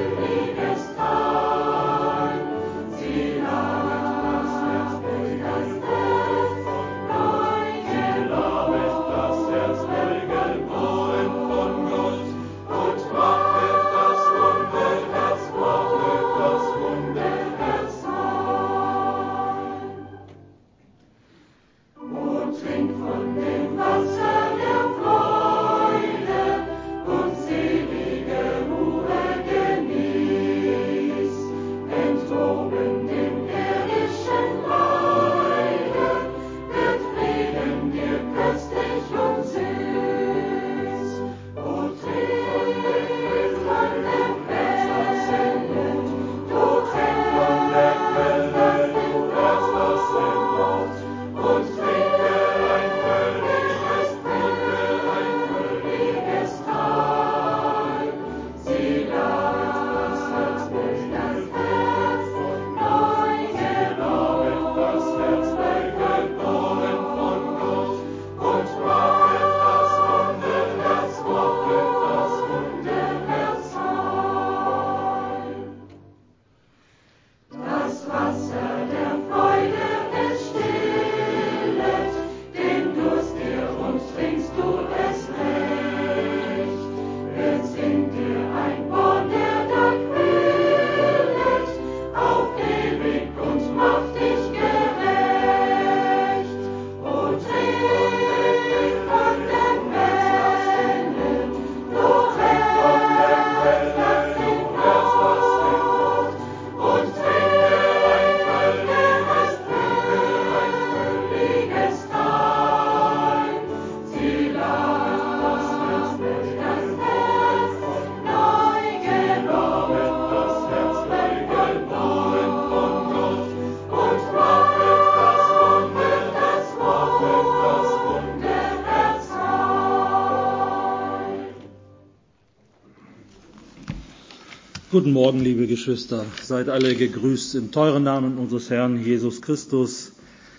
Guten Morgen, liebe Geschwister. Seid alle gegrüßt im teuren Namen unseres Herrn Jesus Christus.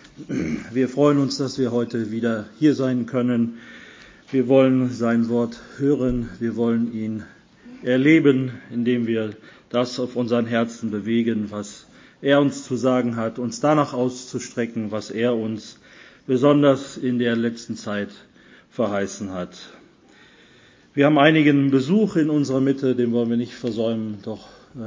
Wir freuen uns, dass wir heute wieder hier sein können. Wir wollen sein Wort hören. Wir wollen ihn erleben, indem wir das auf unseren Herzen bewegen, was er uns zu sagen hat, uns danach auszustrecken, was er uns besonders in der letzten Zeit verheißen hat. Wir haben einigen Besuch in unserer Mitte, den wollen wir nicht versäumen, doch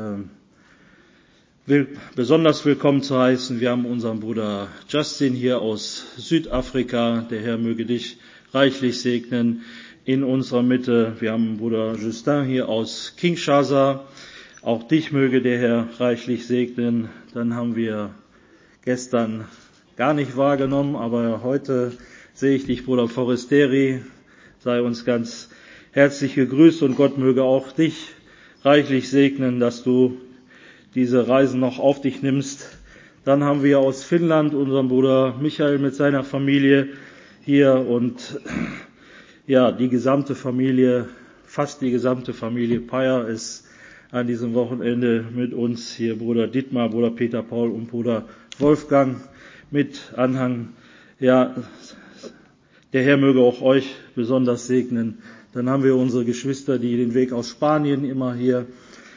besonders willkommen zu heißen. Wir haben unseren Bruder Justin hier aus Südafrika. Der Herr möge dich reichlich segnen in unserer Mitte. Wir haben Bruder Justin hier aus Kinshasa. Auch dich möge der Herr reichlich segnen. Dann haben wir gestern gar nicht wahrgenommen, aber heute sehe ich dich, Bruder Forestieri. Sei uns ganz herzlich gegrüßt und Gott möge auch dich reichlich segnen, dass du diese Reisen noch auf dich nimmst. Dann haben wir aus Finnland unseren Bruder Michael mit seiner Familie hier und ja, die gesamte Familie, fast die gesamte Familie Peyer ist an diesem Wochenende mit uns. Hier Bruder Dietmar, Bruder Peter Paul und Bruder Wolfgang mit Anhang. Ja, der Herr möge auch euch besonders segnen. Dann haben wir unsere Geschwister, die den Weg aus Spanien immer hier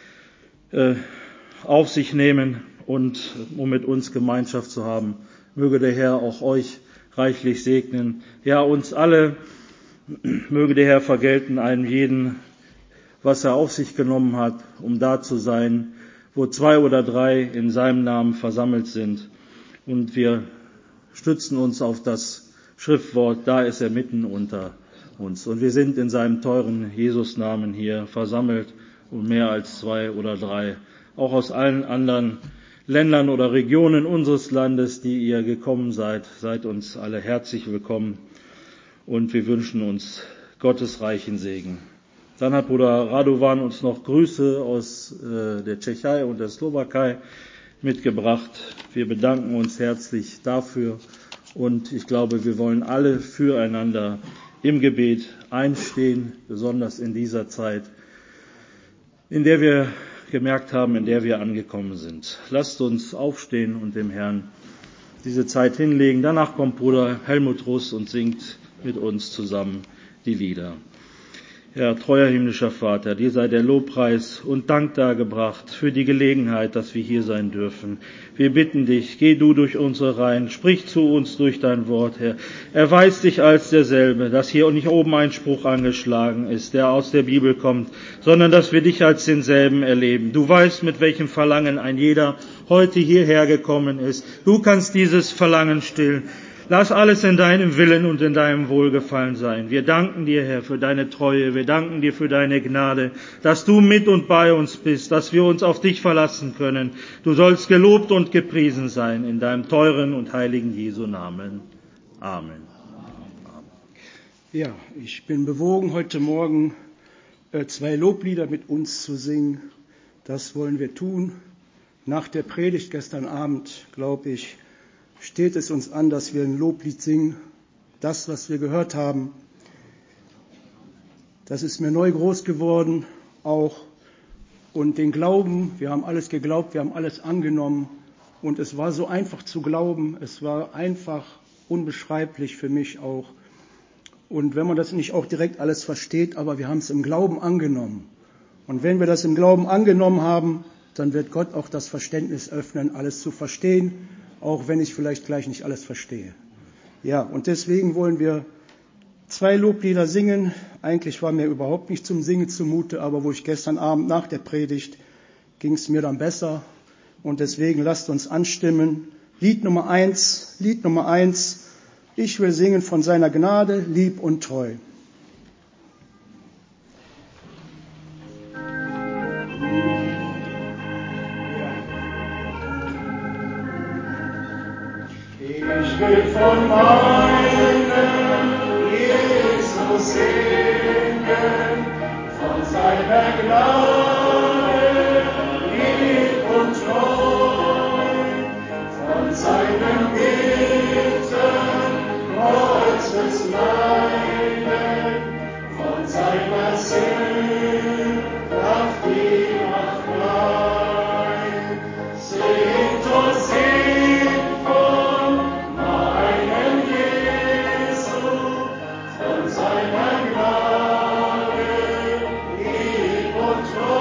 auf sich nehmen und um mit uns Gemeinschaft zu haben. Möge der Herr auch euch reichlich segnen. Ja, uns alle möge der Herr vergelten, einem jeden, was er auf sich genommen hat, um da zu sein, wo 2 oder 3 in seinem Namen versammelt sind. Und wir stützen uns auf das Schriftwort, da ist er mitten unter uns. Und wir sind in seinem teuren Jesus-Namen hier versammelt und mehr als 2 oder 3, auch aus allen anderen Ländern oder Regionen unseres Landes, die ihr gekommen seid. Seid uns alle herzlich willkommen und wir wünschen uns Gottes reichen Segen. Dann hat Bruder Radovan uns noch Grüße aus der Tschechei und der Slowakei mitgebracht. Wir bedanken uns herzlich dafür und ich glaube, wir wollen alle füreinander im Gebet einstehen, besonders in dieser Zeit, in der wir gemerkt haben, in der wir angekommen sind. Lasst uns aufstehen und dem Herrn diese Zeit hinlegen. Danach kommt Bruder Helmut Russ und singt mit uns zusammen die Lieder. Ja, treuer himmlischer Vater, dir sei der Lobpreis und Dank dargebracht für die Gelegenheit, dass wir hier sein dürfen. Wir bitten dich, geh du durch unsere Reihen, sprich zu uns durch dein Wort, Herr. Erweis dich als derselbe, dass hier nicht oben ein Spruch angeschlagen ist, der aus der Bibel kommt, sondern dass wir dich als denselben erleben. Du weißt, mit welchem Verlangen ein jeder heute hierher gekommen ist. Du kannst dieses Verlangen stillen. Lass alles in deinem Willen und in deinem Wohlgefallen sein. Wir danken dir, Herr, für deine Treue. Wir danken dir für deine Gnade, dass du mit und bei uns bist, dass wir uns auf dich verlassen können. Du sollst gelobt und gepriesen sein in deinem teuren und heiligen Jesu Namen. Amen. Ja, ich bin bewogen, heute Morgen 2 Loblieder mit uns zu singen. Das wollen wir tun. Nach der Predigt gestern Abend, glaube ich, steht es uns an, dass wir ein Loblied singen. Das, was wir gehört haben, das ist mir neu groß geworden auch. Und den Glauben, wir haben alles geglaubt, wir haben alles angenommen. Und es war so einfach zu glauben, es war einfach unbeschreiblich für mich auch. Und wenn man das nicht auch direkt alles versteht, aber wir haben es im Glauben angenommen. Und wenn wir das im Glauben angenommen haben, dann wird Gott auch das Verständnis öffnen, alles zu verstehen, auch wenn ich vielleicht gleich nicht alles verstehe. Ja, und deswegen wollen wir 2 Loblieder singen. Eigentlich war mir überhaupt nicht zum Singen zumute, aber wo ich gestern Abend nach der Predigt ging es mir dann besser. Und deswegen lasst uns anstimmen. Lied Nummer 1, ich will singen von seiner Gnade, lieb und treu. Ich will von meinem Jesus singen, von seiner Gnade, lieb und treu, von seinem Bitten, Kreuzes Leiden, von seiner Kraft, die macht rein. Singt und singt von meinem Jesu, von seiner Gnade, lieb und treu.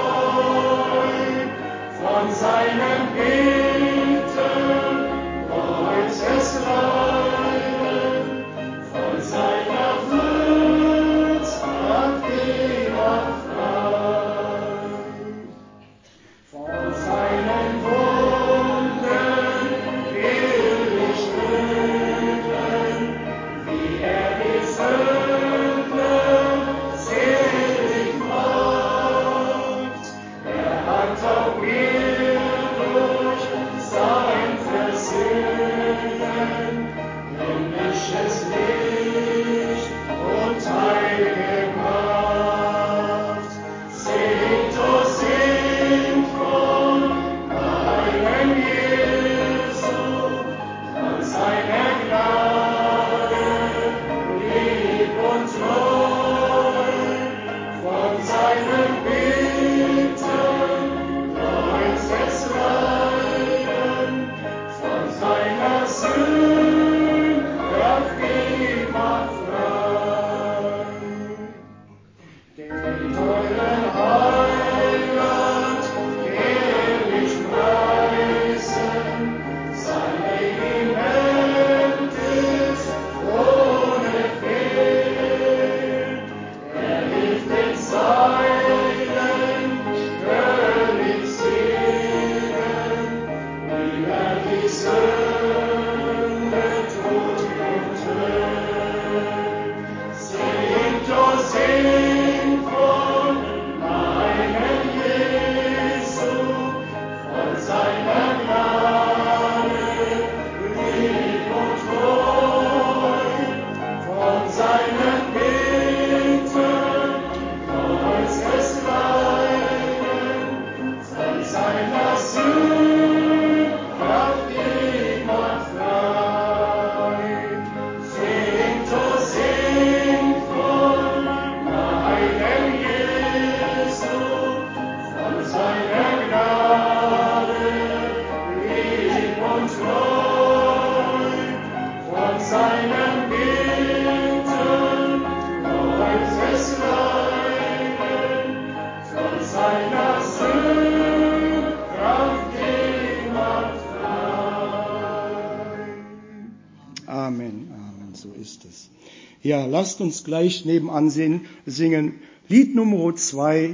Amen, Amen, so ist es. Ja, lasst uns gleich nebenan singen. Lied Nummer 2,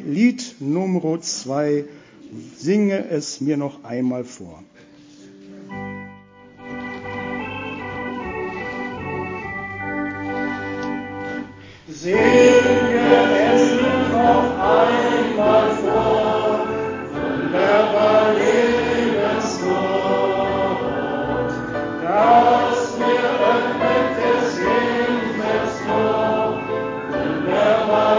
singe es mir noch einmal vor. Singe es noch einmal vor, wunderbar Lebenswort, das mir öffnet des Himmels Tor, wunderbar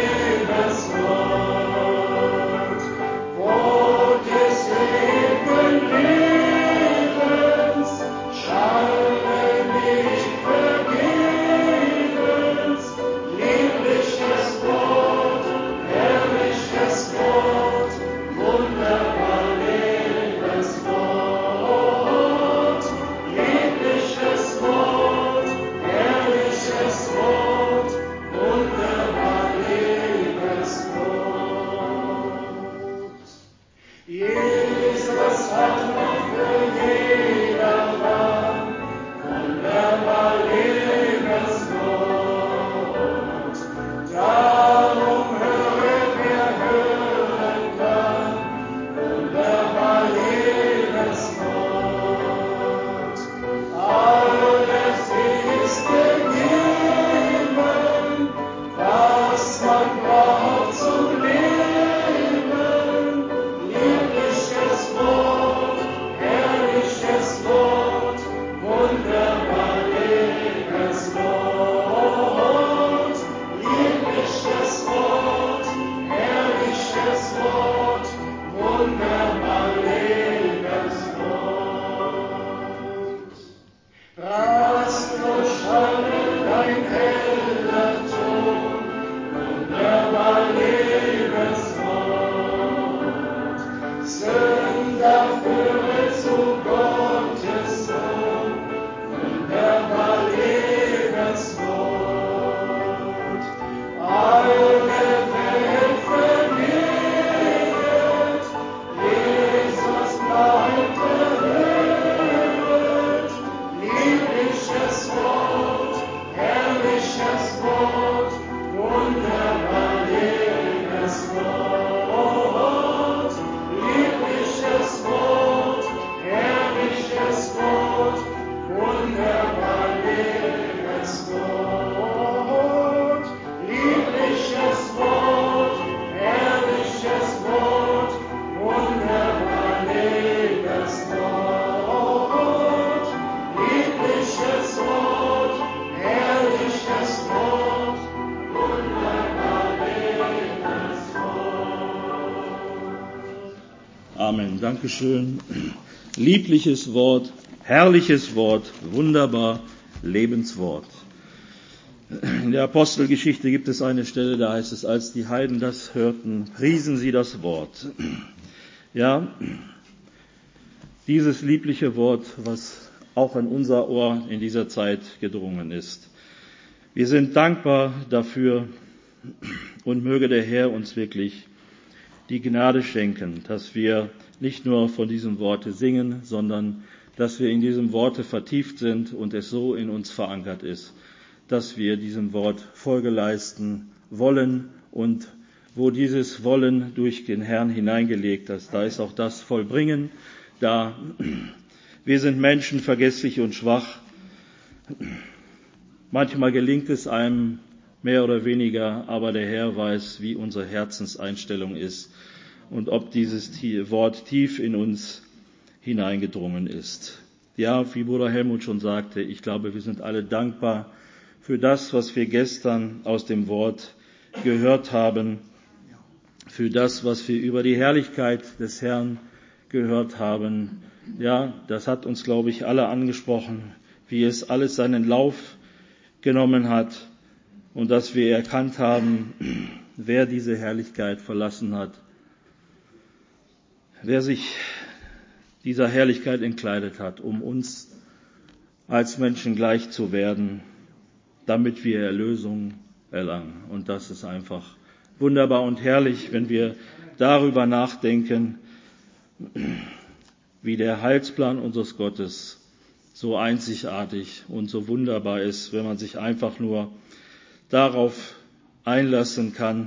Lebenswort, wo des ewigen Lebens Schale nicht vergebens, liebliches Wort, herrliches Wort, wunderbar Lebenswort, liebliches Wort, herrliches Wort, wunderbar Lebenswort. Jesus hat noch für jedermann wunderbar Lebenswort. Darum höret, wer hören kann, wunderbar Lebenswort. Alles ist gegeben, was man braucht zum Leben. Liebliches Wort, herrliches Wort, wunderbar Lebenswort. Liebliches Wort, herrliches Wort, wunderbar Lebenswort. Rast und schallet ein heller Ton, wunderbar Lebenswort. Sünder führe zu Gottes Sohn, wunderbar Lebenswort. Alle Welt vergeht, Jesus bleibt erhöht. Liebliches Wort, herrliches Wort, wunderbar Lebenswort. Liebliches Wort, herrliches Wort, wunderbar Lebenswort. Liebliches Wort, herrliches Wort, wunderbar Lebenswort. Liebliches Wort, herrliches Wort, wunderbar Lebenswort. Amen. Dankeschön. Liebliches Wort, herrliches Wort, wunderbar Lebenswort. In der Apostelgeschichte gibt es eine Stelle, da heißt es, als die Heiden das hörten, priesen sie das Wort. Ja, dieses liebliche Wort, was auch an unser Ohr in dieser Zeit gedrungen ist. Wir sind dankbar dafür und möge der Herr uns wirklich die Gnade schenken, dass wir nicht nur von diesem Worte singen, sondern dass wir in diesem Worte vertieft sind und es so in uns verankert ist, dass wir diesem Wort Folge leisten wollen und wo dieses Wollen durch den Herrn hineingelegt ist, da ist auch das Vollbringen da. Wir sind Menschen, vergesslich und schwach. Manchmal gelingt es einem mehr oder weniger, aber der Herr weiß, wie unsere Herzenseinstellung ist und ob dieses Wort tief in uns hineingedrungen ist. Ja, wie Bruder Helmut schon sagte, ich glaube, wir sind alle dankbar für das, was wir gestern aus dem Wort gehört haben, für das, was wir über die Herrlichkeit des Herrn gehört haben. Ja, das hat uns, glaube ich, alle angesprochen, wie es alles seinen Lauf genommen hat und dass wir erkannt haben, wer diese Herrlichkeit verlassen hat, wer sich dieser Herrlichkeit entkleidet hat, um uns als Menschen gleich zu werden, damit wir Erlösung erlangen. Und das ist einfach wunderbar und herrlich, wenn wir darüber nachdenken, wie der Heilsplan unseres Gottes so einzigartig und so wunderbar ist, wenn man sich einfach nur darauf einlassen kann.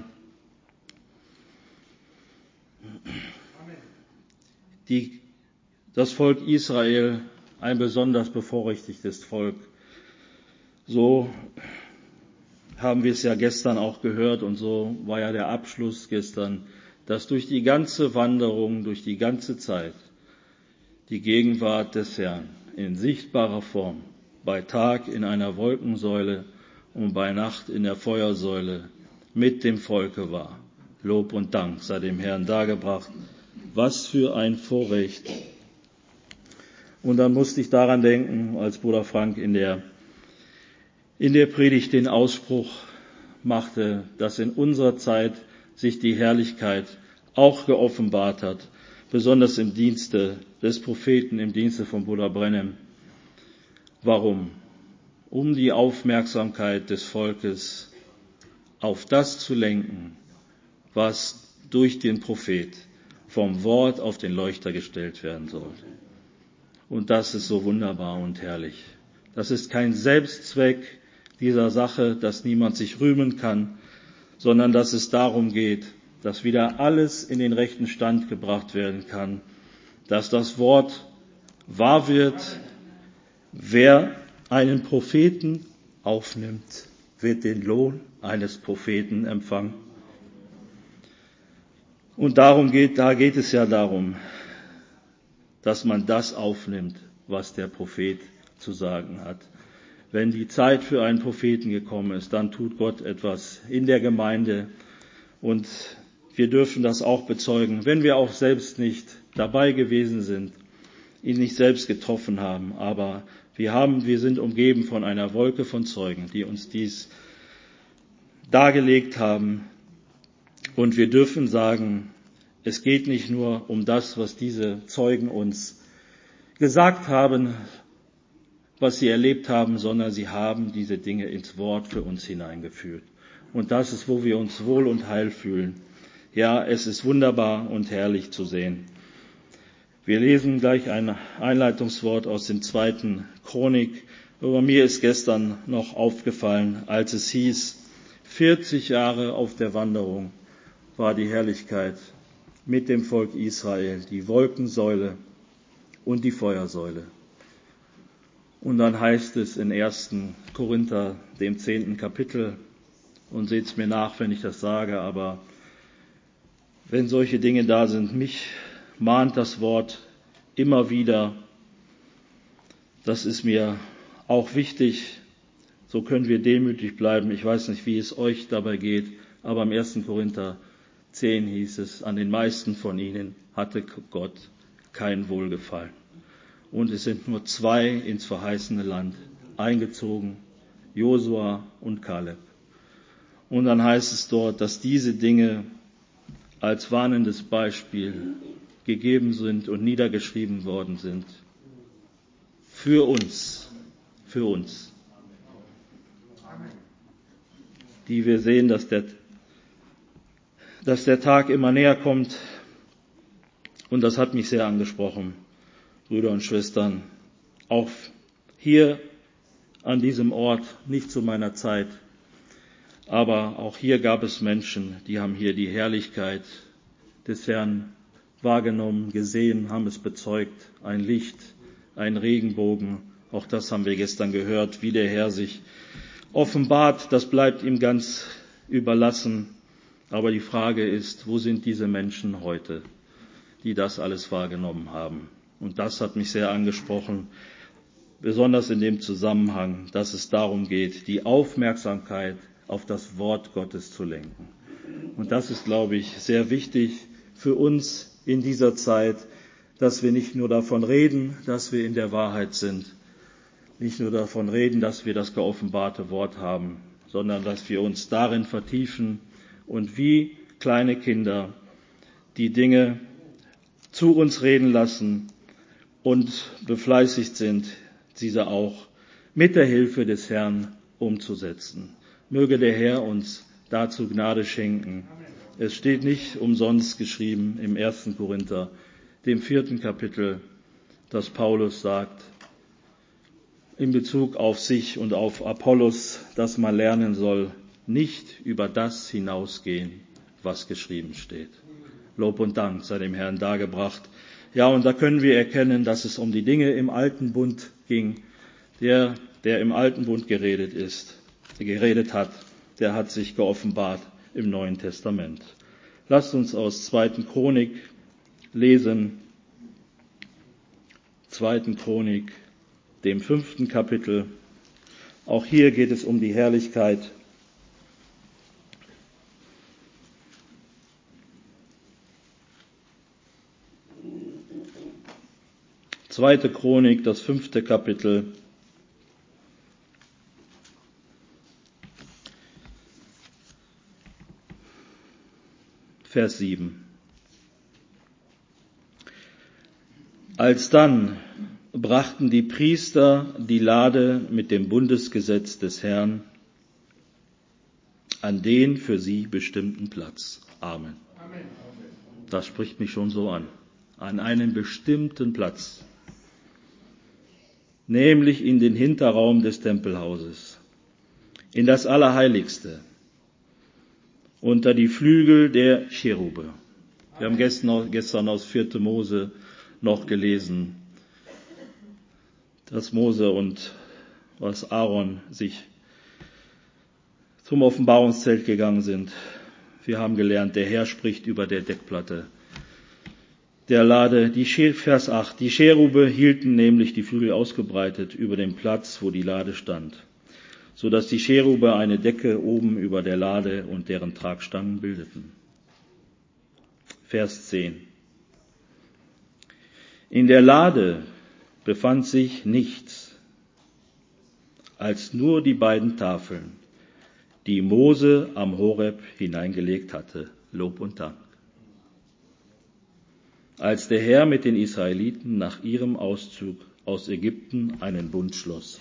Das Volk Israel, ein besonders bevorrechtigtes Volk. So haben wir es ja gestern auch gehört und so war ja der Abschluss gestern, dass durch die ganze Wanderung, durch die ganze Zeit die Gegenwart des Herrn in sichtbarer Form, bei Tag in einer Wolkensäule und bei Nacht in der Feuersäule mit dem Volke war. Lob und Dank sei dem Herrn dargebracht. Was für ein Vorrecht. Und dann musste ich daran denken, als Bruder Frank in der Predigt den Ausspruch machte, dass in unserer Zeit sich die Herrlichkeit auch geoffenbart hat, besonders im Dienste des Propheten, im Dienste von Bruder Brennem. Warum? Um die Aufmerksamkeit des Volkes auf das zu lenken, was durch den Prophet vom Wort auf den Leuchter gestellt werden soll. Und das ist so wunderbar und herrlich. Das ist kein Selbstzweck dieser Sache, dass niemand sich rühmen kann, sondern dass es darum geht, dass wieder alles in den rechten Stand gebracht werden kann, dass das Wort wahr wird. Wer einen Propheten aufnimmt, wird den Lohn eines Propheten empfangen. Und da geht es ja darum, dass man das aufnimmt, was der Prophet zu sagen hat. Wenn die Zeit für einen Propheten gekommen ist, dann tut Gott etwas in der Gemeinde und wir dürfen das auch bezeugen, wenn wir auch selbst nicht dabei gewesen sind, ihn nicht selbst getroffen haben, aber wir sind umgeben von einer Wolke von Zeugen, die uns dies dargelegt haben. Und wir dürfen sagen, es geht nicht nur um das, was diese Zeugen uns gesagt haben, was sie erlebt haben, sondern sie haben diese Dinge ins Wort für uns hineingeführt. Und das ist, wo wir uns wohl und heil fühlen. Ja, es ist wunderbar und herrlich zu sehen. Wir lesen gleich ein Einleitungswort aus dem 2. Chronik. Aber mir ist gestern noch aufgefallen, als es hieß, 40 Jahre auf der Wanderung war die Herrlichkeit mit dem Volk Israel, die Wolkensäule und die Feuersäule. Und dann heißt es in 1. Korinther, dem 10. Kapitel, und seht's mir nach, wenn ich das sage, aber wenn solche Dinge da sind, mich mahnt das Wort immer wieder. Das ist mir auch wichtig. So können wir demütig bleiben. Ich weiß nicht, wie es euch dabei geht, aber im 1. Korinther 10 hieß es, an den meisten von ihnen hatte Gott kein Wohlgefallen. Und es sind nur 2 ins verheißene Land eingezogen, Josua und Kaleb. Und dann heißt es dort, dass diese Dinge als warnendes Beispiel gegeben sind und niedergeschrieben worden sind. Für uns, die wir sehen, dass der Tag immer näher kommt. Und das hat mich sehr angesprochen, Brüder und Schwestern. Auch hier an diesem Ort, nicht zu meiner Zeit, aber auch hier gab es Menschen, die haben hier die Herrlichkeit des Herrn wahrgenommen, gesehen, haben es bezeugt. Ein Licht, ein Regenbogen, auch das haben wir gestern gehört, wie der Herr sich offenbart, das bleibt ihm ganz überlassen. Aber die Frage ist, wo sind diese Menschen heute, die das alles wahrgenommen haben? Und das hat mich sehr angesprochen, besonders in dem Zusammenhang, dass es darum geht, die Aufmerksamkeit auf das Wort Gottes zu lenken. Und das ist, glaube ich, sehr wichtig für uns in dieser Zeit, dass wir nicht nur davon reden, dass wir in der Wahrheit sind, nicht nur davon reden, dass wir das geoffenbarte Wort haben, sondern dass wir uns darin vertiefen und wie kleine Kinder die Dinge zu uns reden lassen und befleißigt sind, diese auch mit der Hilfe des Herrn umzusetzen. Möge der Herr uns dazu Gnade schenken. Es steht nicht umsonst geschrieben im 1. Korinther, dem 4. Kapitel, dass Paulus sagt, in Bezug auf sich und auf Apollos, dass man lernen soll, nicht über das hinausgehen, was geschrieben steht. Lob und Dank sei dem Herrn dargebracht. Ja, und da können wir erkennen, dass es um die Dinge im Alten Bund ging. Der im Alten Bund geredet hat, der hat sich geoffenbart im Neuen Testament. Lasst uns aus 2. Chronik lesen. 2. Chronik, dem 5. Kapitel. Auch hier geht es um die Herrlichkeit. Zweite Chronik, das 5. Kapitel. Vers 7. Alsdann brachten die Priester die Lade mit dem Bundesgesetz des Herrn an den für sie bestimmten Platz. Amen. Das spricht mich schon so an. An einen bestimmten Platz. Nämlich in den Hinterraum des Tempelhauses, in das Allerheiligste, unter die Flügel der Cherube. Wir haben gestern aus 4. Mose noch gelesen, dass Mose und was Aaron sich zum Offenbarungszelt gegangen sind. Wir haben gelernt, der Herr spricht über der Deckplatte der Lade, Vers 8. Die Cherube hielten nämlich die Flügel ausgebreitet über den Platz, wo die Lade stand, so dass die Cherube eine Decke oben über der Lade und deren Tragstangen bildeten. Vers 10. In der Lade befand sich nichts als nur die beiden Tafeln, die Mose am Horeb hineingelegt hatte. Lob und Dank. Als der Herr mit den Israeliten nach ihrem Auszug aus Ägypten einen Bund schloss.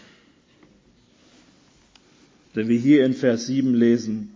Wenn wir hier in Vers 7 lesen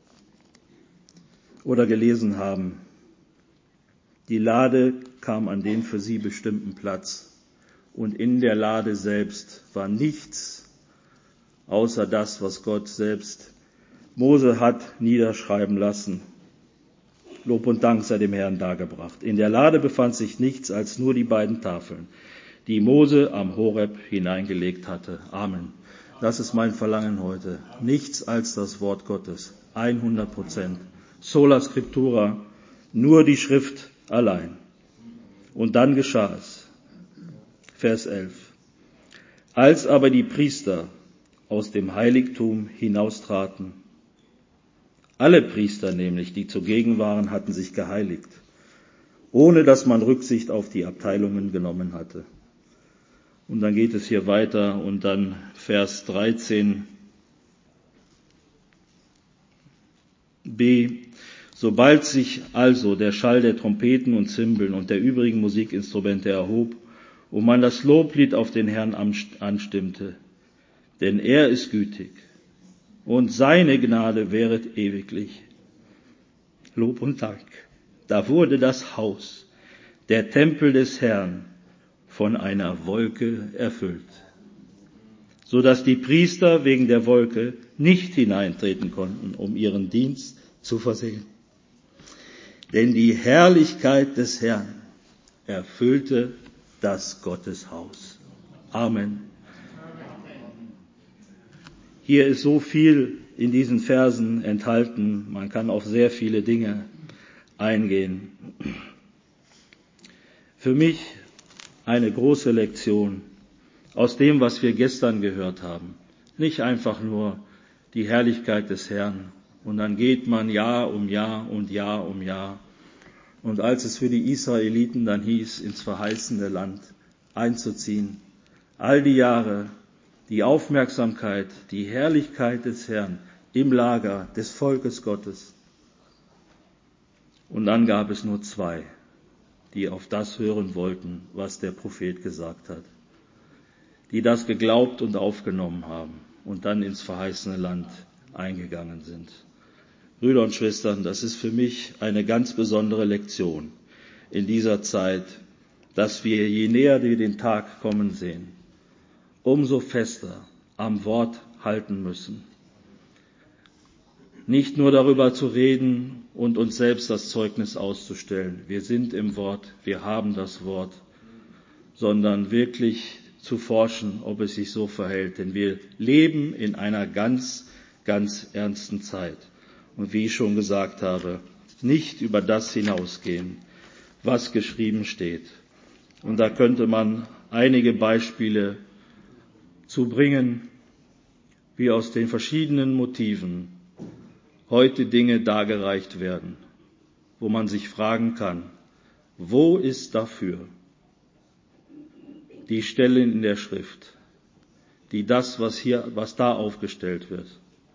oder gelesen haben, die Lade kam an den für sie bestimmten Platz und in der Lade selbst war nichts außer das, was Gott selbst Mose hat niederschreiben lassen. Lob und Dank sei dem Herrn dargebracht. In der Lade befand sich nichts als nur die beiden Tafeln, die Mose am Horeb hineingelegt hatte. Amen. Das ist mein Verlangen heute. Nichts als das Wort Gottes. 100%. Sola Scriptura. Nur die Schrift allein. Und dann geschah es. Vers 11. Als aber die Priester aus dem Heiligtum hinaustraten, alle Priester nämlich, die zugegen waren, hatten sich geheiligt, ohne dass man Rücksicht auf die Abteilungen genommen hatte. Und dann geht es hier weiter und dann Vers 13b. Sobald sich also der Schall der Trompeten und Zimbeln und der übrigen Musikinstrumente erhob und man das Loblied auf den Herrn anstimmte, denn er ist gütig und seine Gnade währet ewiglich. Lob und Dank. Da wurde das Haus, der Tempel des Herrn, von einer Wolke erfüllt, so dass die Priester wegen der Wolke nicht hineintreten konnten, um ihren Dienst zu versehen. Denn die Herrlichkeit des Herrn erfüllte das Gotteshaus. Amen. Hier ist so viel in diesen Versen enthalten, man kann auf sehr viele Dinge eingehen. Für mich eine große Lektion aus dem, was wir gestern gehört haben. Nicht einfach nur die Herrlichkeit des Herrn und dann geht man Jahr um Jahr und Jahr um Jahr. Und als es für die Israeliten dann hieß, ins verheißene Land einzuziehen, all die Jahre die Aufmerksamkeit, die Herrlichkeit des Herrn im Lager des Volkes Gottes. Und dann gab es nur 2, die auf das hören wollten, was der Prophet gesagt hat, die das geglaubt und aufgenommen haben und dann ins verheißene Land eingegangen sind. Brüder und Schwestern, das ist für mich eine ganz besondere Lektion in dieser Zeit, dass wir, je näher wir den Tag kommen sehen, umso fester am Wort halten müssen. Nicht nur darüber zu reden und uns selbst das Zeugnis auszustellen. Wir sind im Wort, wir haben das Wort, sondern wirklich zu forschen, ob es sich so verhält. Denn wir leben in einer ganz, ganz ernsten Zeit. Und wie ich schon gesagt habe, nicht über das hinausgehen, was geschrieben steht. Und da könnte man einige Beispiele zu bringen, wie aus den verschiedenen Motiven heute Dinge dargereicht werden, wo man sich fragen kann, wo ist dafür die Stelle in der Schrift, die das, was da aufgestellt wird,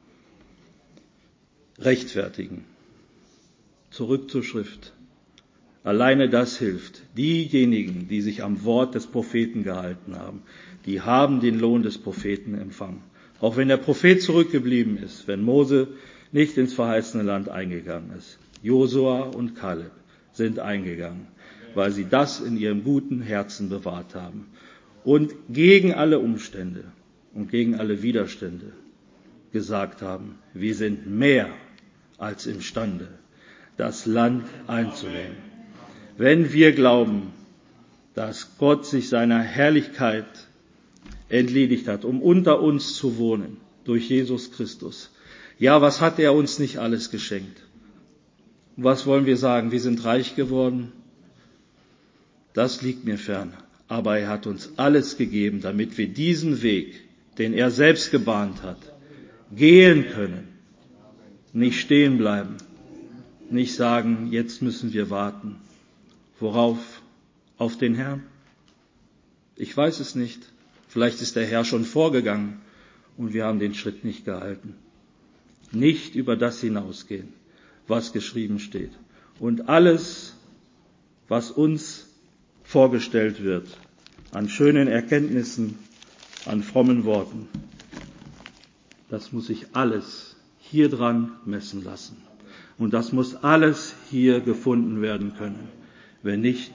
rechtfertigen. Zurück zur Schrift. Alleine das hilft. Diejenigen, die sich am Wort des Propheten gehalten haben, die haben den Lohn des Propheten empfangen. Auch wenn der Prophet zurückgeblieben ist, wenn Mose nicht ins verheißene Land eingegangen ist. Josua und Kaleb sind eingegangen, weil sie das in ihrem guten Herzen bewahrt haben und gegen alle Umstände und gegen alle Widerstände gesagt haben, wir sind mehr als imstande, das Land einzunehmen. Wenn wir glauben, dass Gott sich seiner Herrlichkeit entledigt hat, um unter uns zu wohnen, durch Jesus Christus. Ja, was hat er uns nicht alles geschenkt? Was wollen wir sagen? Wir sind reich geworden? Das liegt mir fern. Aber er hat uns alles gegeben, damit wir diesen Weg, den er selbst gebahnt hat, gehen können. Nicht stehen bleiben. Nicht sagen, jetzt müssen wir warten. Worauf? Auf den Herrn? Ich weiß es nicht. Vielleicht ist der Herr schon vorgegangen und wir haben den Schritt nicht gehalten. Nicht über das hinausgehen, was geschrieben steht. Und alles, was uns vorgestellt wird, an schönen Erkenntnissen, an frommen Worten, das muss sich alles hier dran messen lassen. Und das muss alles hier gefunden werden können. Wenn nicht,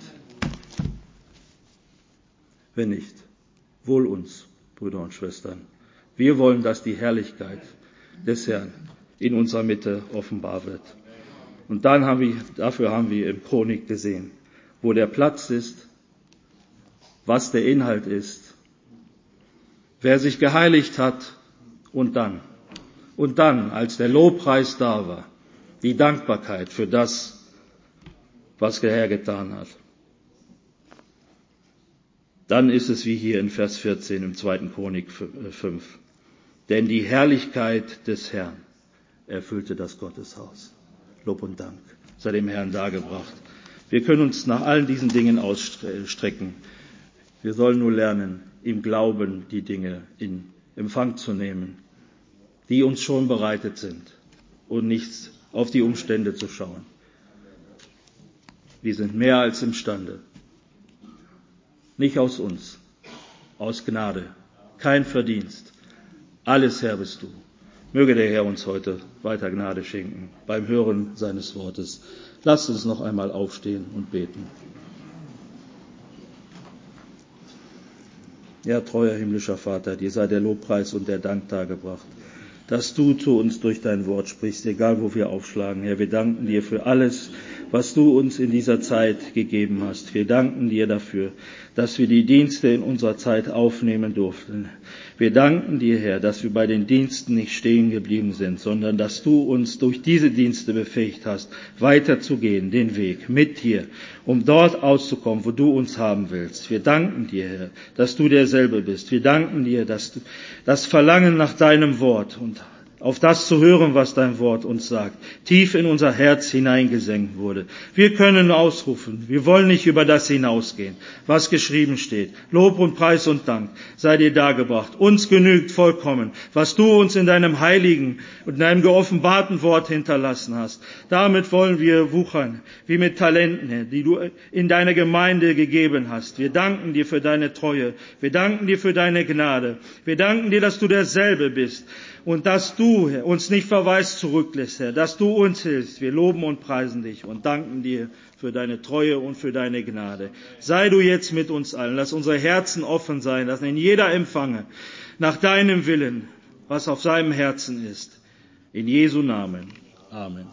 wohl uns, Brüder und Schwestern. Wir wollen, dass die Herrlichkeit des Herrn in unserer Mitte offenbar wird. Und dafür haben wir im Chronik gesehen, wo der Platz ist, was der Inhalt ist, wer sich geheiligt hat und dann, als der Lobpreis da war, die Dankbarkeit für das, was der Herr getan hat. Dann ist es wie hier in Vers 14 im 2. Chronik 5. Denn die Herrlichkeit des Herrn erfüllte das Gotteshaus. Lob und Dank sei dem Herrn dargebracht. Wir können uns nach allen diesen Dingen ausstrecken. Wir sollen nur lernen, im Glauben die Dinge in Empfang zu nehmen, die uns schon bereitet sind und nicht auf die Umstände zu schauen. Wir sind mehr als imstande. Nicht aus uns, aus Gnade, kein Verdienst. Alles, Herr, bist du. Möge der Herr uns heute weiter Gnade schenken beim Hören seines Wortes. Lasst uns noch einmal aufstehen und beten. Ja, treuer himmlischer Vater, dir sei der Lobpreis und der Dank dargebracht, dass du zu uns durch dein Wort sprichst, egal wo wir aufschlagen. Herr, wir danken dir für alles, was du uns in dieser Zeit gegeben hast. Wir danken dir dafür, dass wir die Dienste in unserer Zeit aufnehmen durften. Wir danken dir, Herr, dass wir bei den Diensten nicht stehen geblieben sind, sondern dass du uns durch diese Dienste befähigt hast, weiterzugehen, den Weg mit dir, um dort auszukommen, wo du uns haben willst. Wir danken dir, Herr, dass du derselbe bist. Wir danken dir, dass du das Verlangen nach deinem Wort und auf das zu hören, was dein Wort uns sagt, tief in unser Herz hineingesenkt wurde. Wir können ausrufen, wir wollen nicht über das hinausgehen, was geschrieben steht. Lob und Preis und Dank sei dir dargebracht. Uns genügt vollkommen, was du uns in deinem heiligen und in deinem geoffenbarten Wort hinterlassen hast. Damit wollen wir wuchern, wie mit Talenten, die du in deine Gemeinde gegeben hast. Wir danken dir für deine Treue. Wir danken dir für deine Gnade. Wir danken dir, dass du derselbe bist. und dass du uns nicht verwaist zurücklässt, Herr, dass du uns hilfst. Wir loben und preisen dich und danken dir für deine Treue und für deine Gnade. Sei du jetzt mit uns allen. Lass unsere Herzen offen sein, dass ihn jeder empfange nach deinem Willen, was auf seinem Herzen ist. In Jesu Namen. Amen.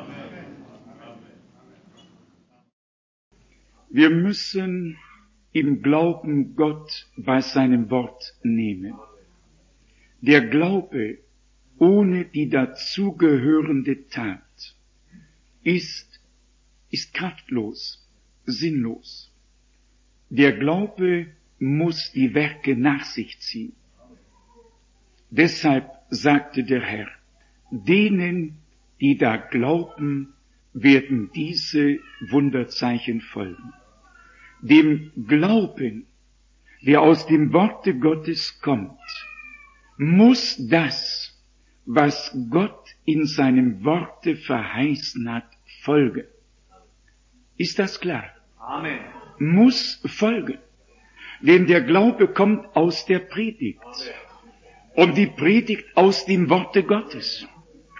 Wir müssen im Glauben Gott bei seinem Wort nehmen. Der Glaube ohne die dazugehörende Tat ist kraftlos, sinnlos. Der Glaube muss die Werke nach sich ziehen. Deshalb sagte der Herr, denen, die da glauben, werden diese Wunderzeichen folgen. Dem Glauben, der aus dem Worte Gottes kommt, muss das, was Gott in seinem Worte verheißen hat, folgen. Ist das klar? Amen. Muss folgen. Denn der Glaube kommt aus der Predigt. Und die Predigt aus dem Worte Gottes.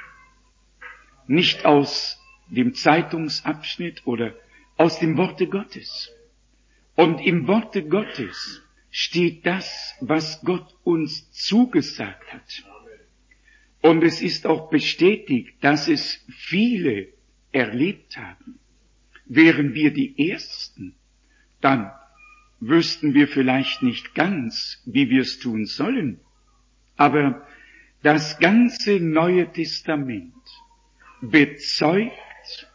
Nicht aus dem Zeitungsabschnitt oder aus dem Worte Gottes. Und im Worte Gottes steht das, was Gott uns zugesagt hat. Und es ist auch bestätigt, dass es viele erlebt haben. Wären wir die Ersten, dann wüssten wir vielleicht nicht ganz, wie wir es tun sollen. Aber das ganze Neue Testament bezeugt,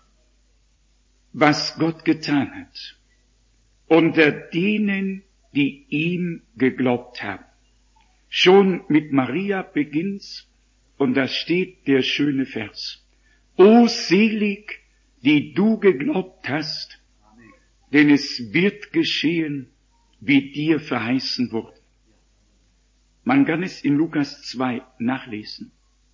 was Gott getan hat, unter denen, die ihm geglaubt haben. Schon mit Maria beginnt's, und da steht der schöne Vers. O selig, die du geglaubt hast, denn es wird geschehen, wie dir verheißen wurde. Man kann es in Lukas 2 nachlesen.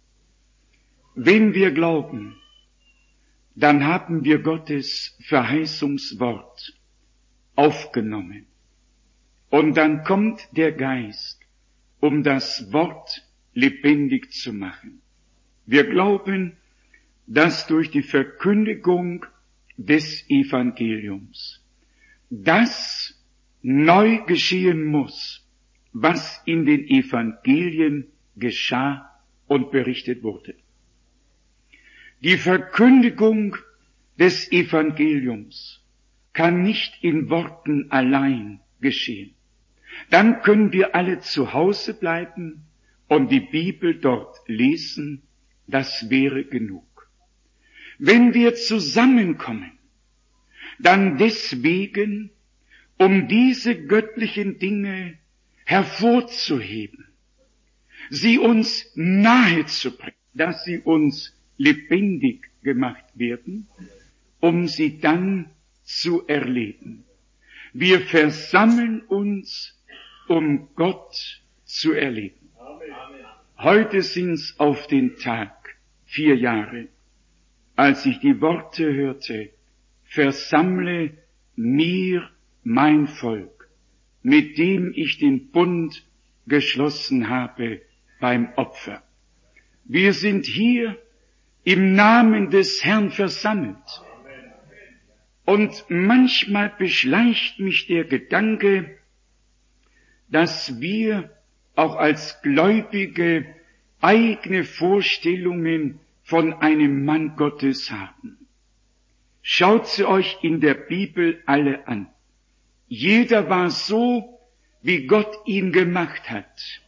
Wenn wir glauben, dann haben wir Gottes Verheißungswort aufgenommen. Und dann kommt der Geist, um das Wort lebendig zu machen. Wir glauben, dass durch die Verkündigung des Evangeliums das neu geschehen muss, was in den Evangelien geschah und berichtet wurde. Die Verkündigung des Evangeliums kann nicht in Worten allein geschehen. Dann können wir alle zu Hause bleiben und die Bibel dort lesen, das wäre genug. Wenn wir zusammenkommen, dann deswegen, um diese göttlichen Dinge hervorzuheben, sie uns nahe zu bringen, dass sie uns lebendig gemacht werden, um sie dann zu erleben. Wir versammeln uns, um Gott zu erleben. Heute sind's auf den Tag 4 Jahre, als ich die Worte hörte, versammle mir mein Volk, mit dem ich den Bund geschlossen habe beim Opfer. Wir sind hier im Namen des Herrn versammelt. Und manchmal beschleicht mich der Gedanke, dass wir auch als Gläubige eigene Vorstellungen von einem Mann Gottes haben. Schaut sie euch in der Bibel alle an. Jeder war so, wie Gott ihn gemacht hat.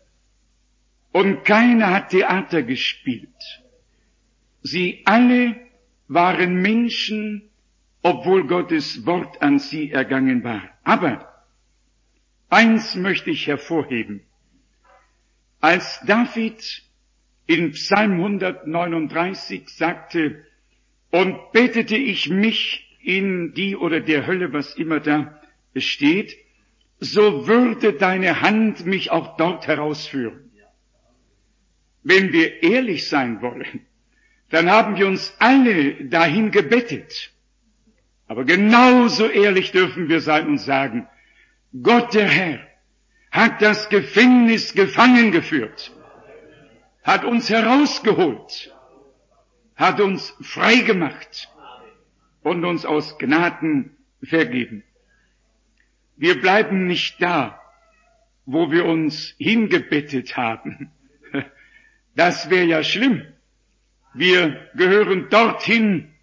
Und keiner hat Theater gespielt. Sie alle waren Menschen, obwohl Gottes Wort an sie ergangen war. Aber eins möchte ich hervorheben. Als David in Psalm 139 sagte, und bettete ich mich in die oder der Hölle, was immer da steht, so würde deine Hand mich auch dort herausführen. Wenn wir ehrlich sein wollen, dann haben wir uns alle dahin gebettet. Aber genauso ehrlich dürfen wir sein und sagen, Gott der Herr hat das Gefängnis gefangen geführt. hat uns herausgeholt, hat uns frei gemacht und uns aus Gnaden vergeben. Wir bleiben nicht da, wo wir uns hingebettet haben. Das wäre ja schlimm. Wir gehören dorthin.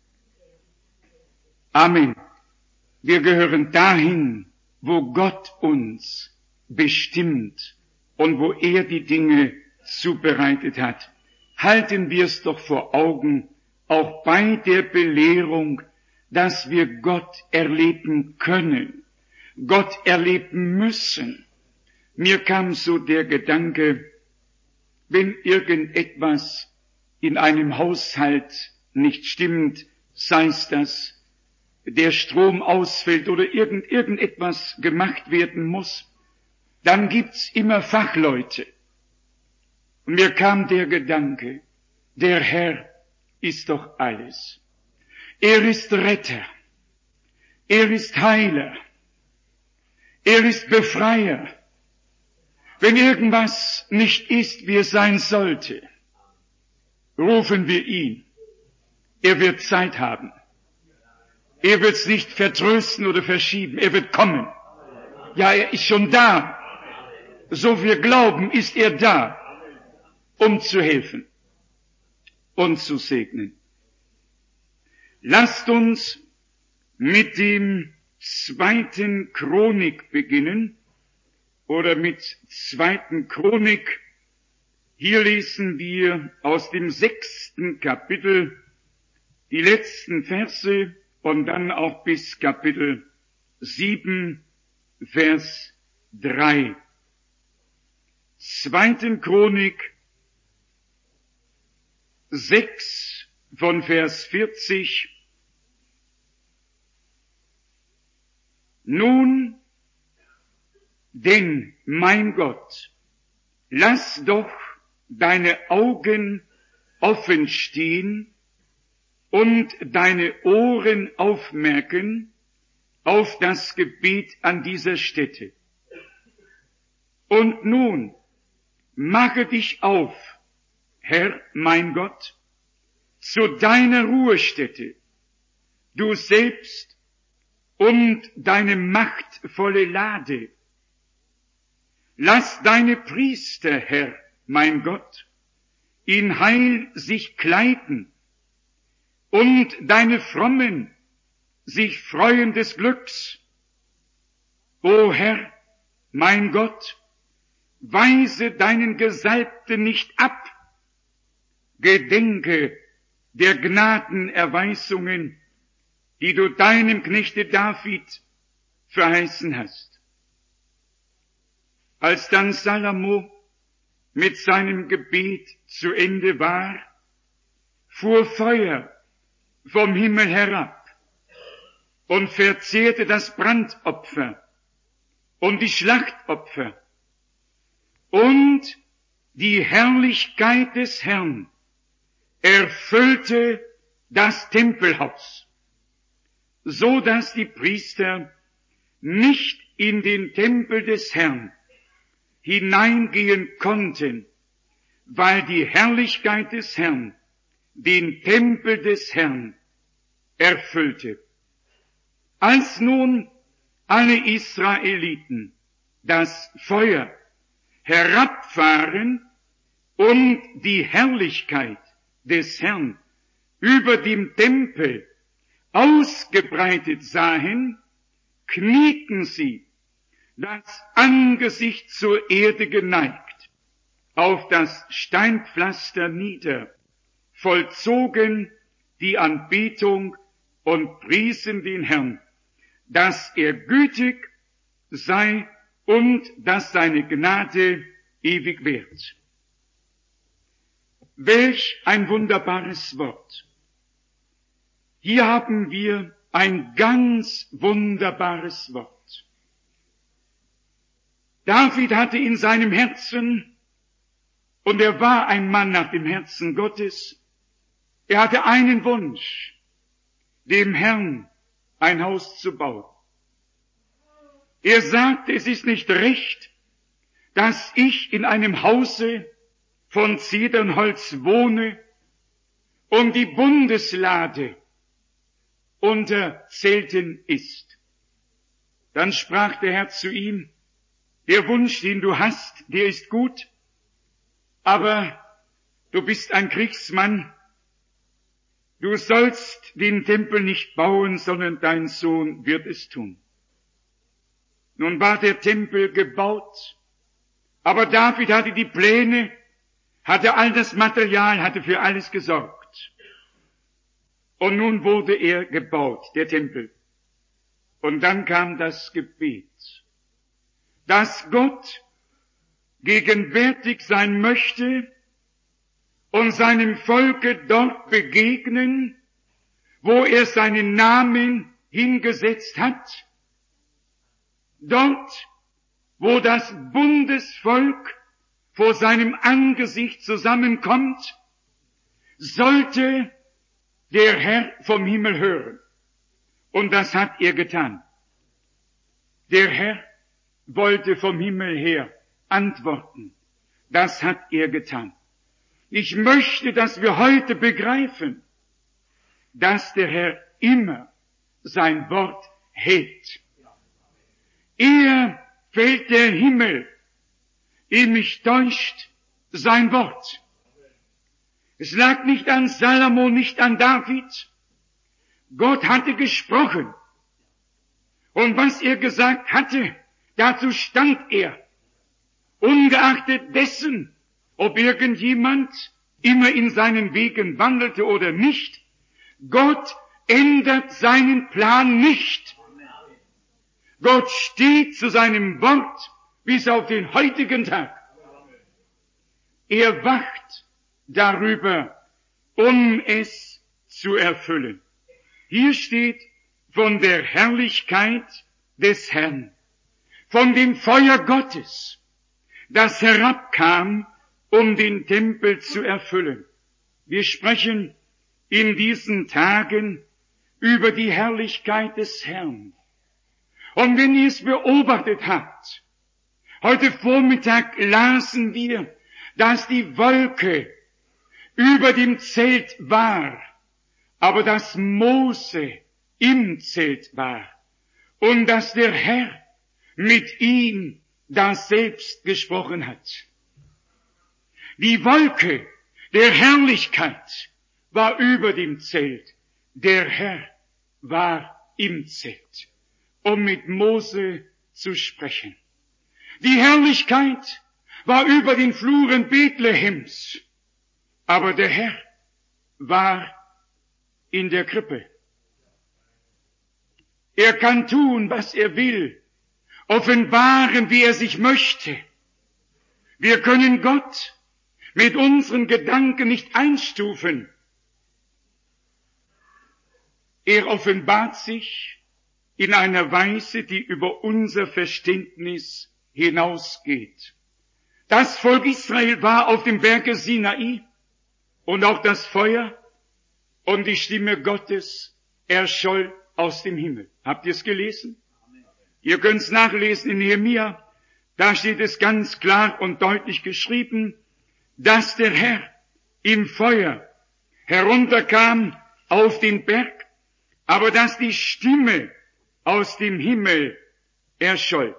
Amen. Wir gehören dahin, wo Gott uns bestimmt und wo er die Dinge zubereitet hat. Halten wir es doch vor Augen, auch bei der Belehrung, dass wir Gott erleben können, Gott erleben müssen. Mir kam so der Gedanke, wenn irgendetwas in einem Haushalt nicht stimmt, sei es das, der Strom ausfällt oder irgendetwas gemacht werden muss, dann gibt's immer Fachleute. Und mir kam der Gedanke, der Herr ist doch alles. Er ist Retter, er ist Heiler, er ist Befreier. Wenn irgendwas nicht ist, wie es sein sollte, rufen wir ihn. Er wird Zeit haben. Er wird's nicht vertrösten oder verschieben. Er wird kommen. Ja, er ist schon da. So wir glauben, ist er da, um zu helfen und zu segnen. Lasst uns mit dem 2. Chronik beginnen, oder mit 2. Chronik. Hier lesen wir aus dem 6. Kapitel die letzten Verse und dann auch bis Kapitel 7, Vers 3. 2. Chronik 6 von Vers 40. Nun, denn, mein Gott, lass doch deine Augen offen stehen und deine Ohren aufmerken auf das Gebet an dieser Stätte. Und nun, mache dich auf, Herr, mein Gott, zu deiner Ruhestätte, du selbst und deine machtvolle Lade. Lass deine Priester, Herr, mein Gott, in Heil sich kleiden und deine Frommen sich freuen des Glücks. O Herr, mein Gott, weise deinen Gesalbten nicht ab, gedenke der Gnadenerweisungen, die du deinem Knechte David verheißen hast. Als dann Salomo mit seinem Gebet zu Ende war, fuhr Feuer vom Himmel herab und verzehrte das Brandopfer und die Schlachtopfer, und die Herrlichkeit des Herrn erfüllte das Tempelhaus, so dass die Priester nicht in den Tempel des Herrn hineingehen konnten, weil die Herrlichkeit des Herrn den Tempel des Herrn erfüllte. Als nun alle Israeliten das Feuer herabfahren und die Herrlichkeit des Herrn über dem Tempel ausgebreitet sahen, knieten sie, das Angesicht zur Erde geneigt, auf das Steinpflaster nieder, vollzogen die Anbetung und priesen den Herrn, dass er gütig sei und dass seine Gnade ewig währt. Welch ein wunderbares Wort! Hier haben wir ein ganz wunderbares Wort. David hatte in seinem Herzen, und er war ein Mann nach dem Herzen Gottes, er hatte einen Wunsch, dem Herrn ein Haus zu bauen. Er sagte, es ist nicht recht, dass ich in einem Hause von Zedernholz wohne und die Bundeslade unter Zelten ist. Dann sprach der Herr zu ihm, der Wunsch, den du hast, der ist gut, aber du bist ein Kriegsmann. Du sollst den Tempel nicht bauen, sondern dein Sohn wird es tun. Nun war der Tempel gebaut, aber David hatte die Pläne, hatte all das Material, hatte für alles gesorgt. Und nun wurde er gebaut, der Tempel. Und dann kam das Gebet, dass Gott gegenwärtig sein möchte und seinem Volke dort begegnen, wo er seinen Namen hingesetzt hat, dort, wo das Bundesvolk vor seinem Angesicht zusammenkommt, sollte der Herr vom Himmel hören. Und das hat er getan. Der Herr wollte vom Himmel her antworten. Das hat er getan. Ich möchte, dass wir heute begreifen, dass der Herr immer sein Wort hält. Er fällt der Himmel, ehe mich täuscht sein Wort. Es lag nicht an Salomo, nicht an David. Gott hatte gesprochen. Und was er gesagt hatte, dazu stand er. Ungeachtet dessen, ob irgendjemand immer in seinen Wegen wandelte oder nicht, Gott ändert seinen Plan nicht. Gott steht zu seinem Wort bis auf den heutigen Tag. Er wacht darüber, um es zu erfüllen. Hier steht von der Herrlichkeit des Herrn, von dem Feuer Gottes, das herabkam, um den Tempel zu erfüllen. Wir sprechen in diesen Tagen über die Herrlichkeit des Herrn. Und wenn ihr es beobachtet habt, heute Vormittag lasen wir, dass die Wolke über dem Zelt war, aber dass Mose im Zelt war und dass der Herr mit ihm da selbst gesprochen hat. Die Wolke der Herrlichkeit war über dem Zelt. Der Herr war im Zelt, um mit Mose zu sprechen. Die Herrlichkeit war über den Fluren Bethlehems, aber der Herr war in der Krippe. Er kann tun, was er will, offenbaren, wie er sich möchte. Wir können Gott mit unseren Gedanken nicht einstufen. Er offenbart sich in einer Weise, die über unser Verständnis hinausgeht. Das Volk Israel war auf dem Berge Sinai und auch das Feuer und die Stimme Gottes erscholl aus dem Himmel. Habt ihr es gelesen? Ihr könnt es nachlesen in Nehemia. Da steht es ganz klar und deutlich geschrieben, dass der Herr im Feuer herunterkam auf den Berg, aber dass die Stimme aus dem Himmel erscholl.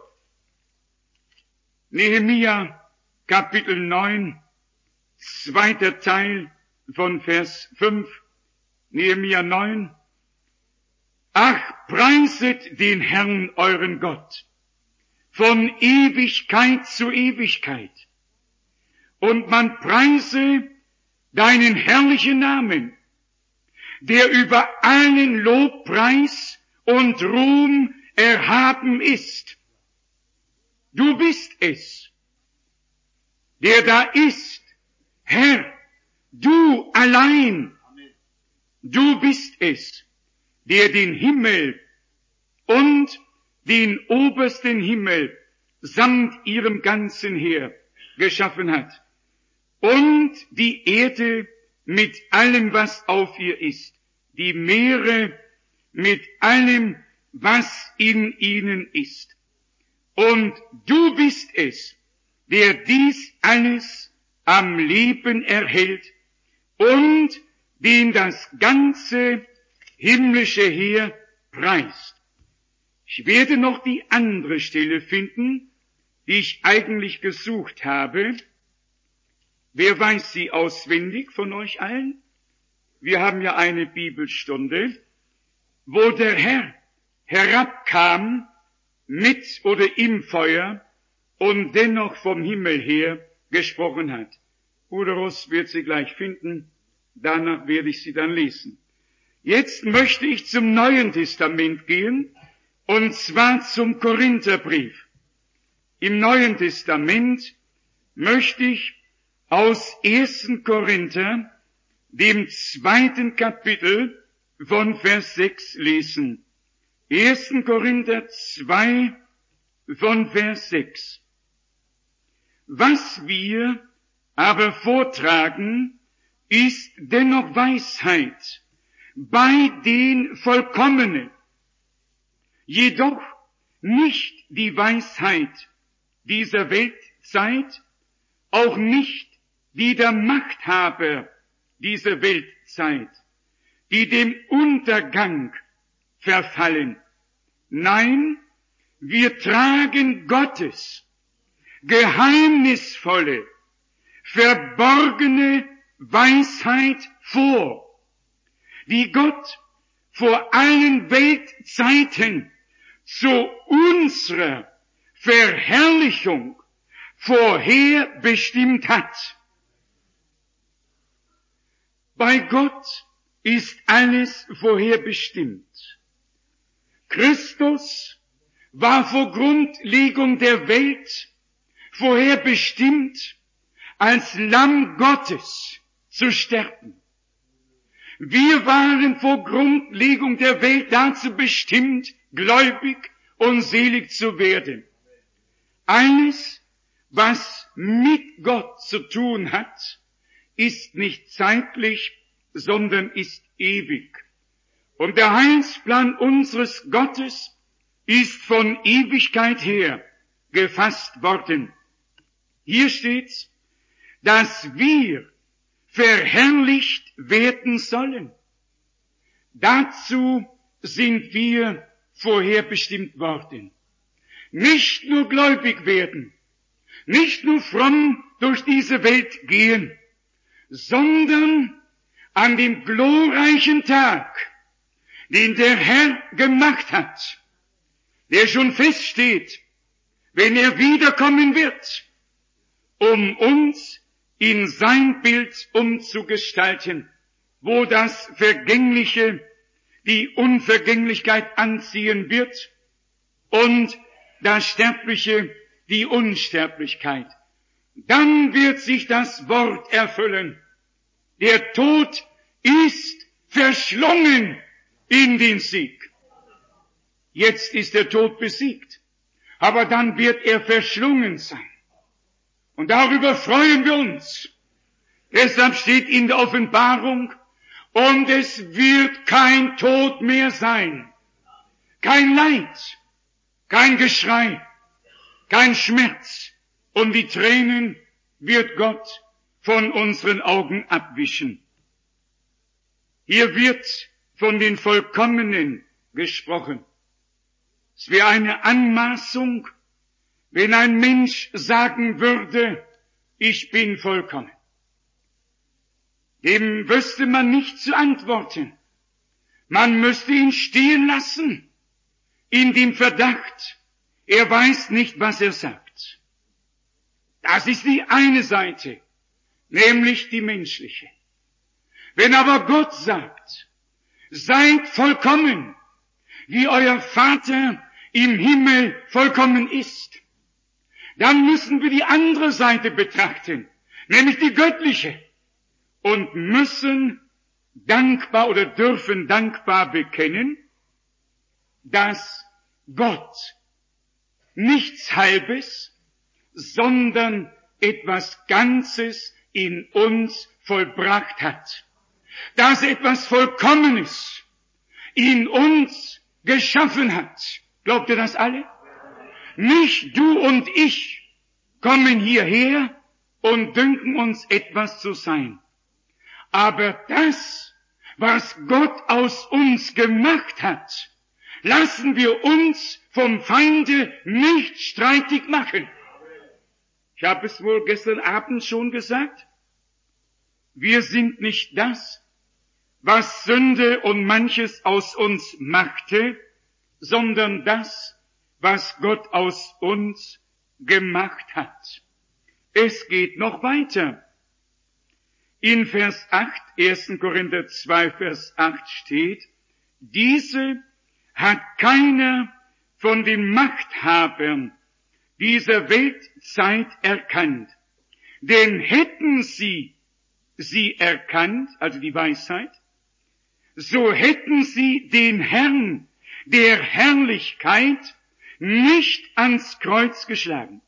Nehemia Kapitel 9, zweiter Teil von Vers 5, Nehemia 9. Ach, preiset den Herrn euren Gott von Ewigkeit zu Ewigkeit. Und man preise deinen herrlichen Namen, der über allen Lobpreis und Ruhm erhaben ist. Du bist es, der da ist, Herr, du allein. Du bist es, der den Himmel und den obersten Himmel samt ihrem ganzen Heer geschaffen hat und die Erde mit allem, was auf ihr ist, die Meere mit allem, was in ihnen ist. Und du bist es, der dies alles am Leben erhält und den das ganze himmlische Heer preist. Ich werde noch die andere Stelle finden, die ich eigentlich gesucht habe. Wer weiß sie auswendig von euch allen? Wir haben ja eine Bibelstunde, wo der Herr herabkam mit oder im Feuer und dennoch vom Himmel her gesprochen hat. Bruder Ross wird sie gleich finden, danach werde ich sie dann lesen. Jetzt möchte ich zum Neuen Testament gehen, und zwar zum Korintherbrief. Im Neuen Testament möchte ich aus 1. Korinther, dem 2. Kapitel von Vers 6 lesen. 1. Korinther 2 von Vers 6. Was wir aber vortragen, ist dennoch Weisheit bei den Vollkommenen, jedoch nicht die Weisheit dieser Weltzeit, auch nicht die der Machthaber dieser Weltzeit, die dem Untergang verfallen. Nein, wir tragen Gottes geheimnisvolle, verborgene Weisheit vor, die Gott vor allen Weltzeiten zu unserer Verherrlichung vorherbestimmt hat. Bei Gott ist alles vorherbestimmt. Christus war vor Grundlegung der Welt vorherbestimmt, als Lamm Gottes zu sterben. Wir waren vor Grundlegung der Welt dazu bestimmt, gläubig und selig zu werden. Alles, was mit Gott zu tun hat, ist nicht zeitlich, sondern ist ewig. Und der Heilsplan unseres Gottes ist von Ewigkeit her gefasst worden. Hier steht's, dass wir verherrlicht werden sollen. Dazu sind wir vorherbestimmt worden. Nicht nur gläubig werden, nicht nur fromm durch diese Welt gehen, sondern an dem glorreichen Tag, den der Herr gemacht hat, der schon feststeht, wenn er wiederkommen wird, um uns in sein Bild umzugestalten, wo das Vergängliche die Unvergänglichkeit anziehen wird und das Sterbliche die Unsterblichkeit. Dann wird sich das Wort erfüllen. Der Tod ist verschlungen in den Sieg. Jetzt ist der Tod besiegt, aber dann wird er verschlungen sein. Und darüber freuen wir uns. Deshalb steht in der Offenbarung, und es wird kein Tod mehr sein, kein Leid, kein Geschrei, kein Schmerz, und die Tränen wird Gott von unseren Augen abwischen. Hier wird von den Vollkommenen gesprochen. Es wäre eine Anmaßung, wenn ein Mensch sagen würde, ich bin vollkommen. Dem wüsste man nicht zu antworten. Man müsste ihn stehen lassen, in dem Verdacht, er weiß nicht, was er sagt. Das ist die eine Seite, nämlich die menschliche. Wenn aber Gott sagt, seid vollkommen, wie euer Vater im Himmel vollkommen ist, dann müssen wir die andere Seite betrachten, nämlich die göttliche, und müssen dankbar oder dürfen dankbar bekennen, dass Gott nichts Halbes, sondern etwas Ganzes in uns vollbracht hat, dass etwas Vollkommenes in uns geschaffen hat. Glaubt ihr das alle? Nicht du und ich kommen hierher und dünken uns etwas zu sein. Aber das, was Gott aus uns gemacht hat, lassen wir uns vom Feinde nicht streitig machen. Ich habe es wohl gestern Abend schon gesagt. Wir sind nicht das, was Sünde und manches aus uns machte, sondern das, was Gott aus uns gemacht hat. Es geht noch weiter. In Vers 8, 1. Korinther 2, Vers 8 steht, diese hat keiner von den Machthabern dieser Weltzeit erkannt. Denn hätten sie erkannt, also die Weisheit, so hätten sie den Herrn der Herrlichkeit nicht ans Kreuz geschlagen.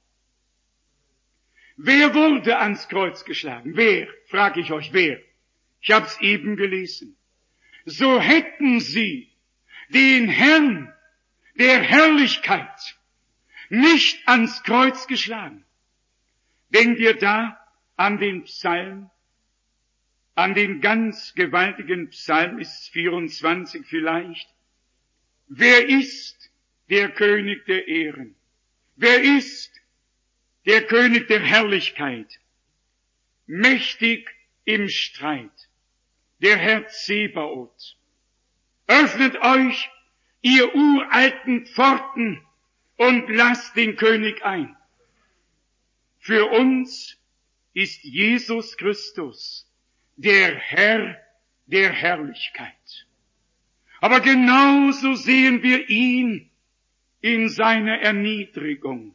Wer wurde ans Kreuz geschlagen? Wer? Frage ich euch, wer? Ich hab's eben gelesen. So hätten sie den Herrn der Herrlichkeit nicht ans Kreuz geschlagen. Denkt ihr da an den Psalm, an den ganz gewaltigen Psalm, ist 24 vielleicht. Wer ist der König der Ehren? Wer ist der König der Herrlichkeit? Mächtig im Streit, der Herr Zebaoth. Öffnet euch, ihr uralten Pforten, und lasst den König ein. Für uns ist Jesus Christus der Herr der Herrlichkeit. Aber genauso sehen wir ihn in seiner Erniedrigung.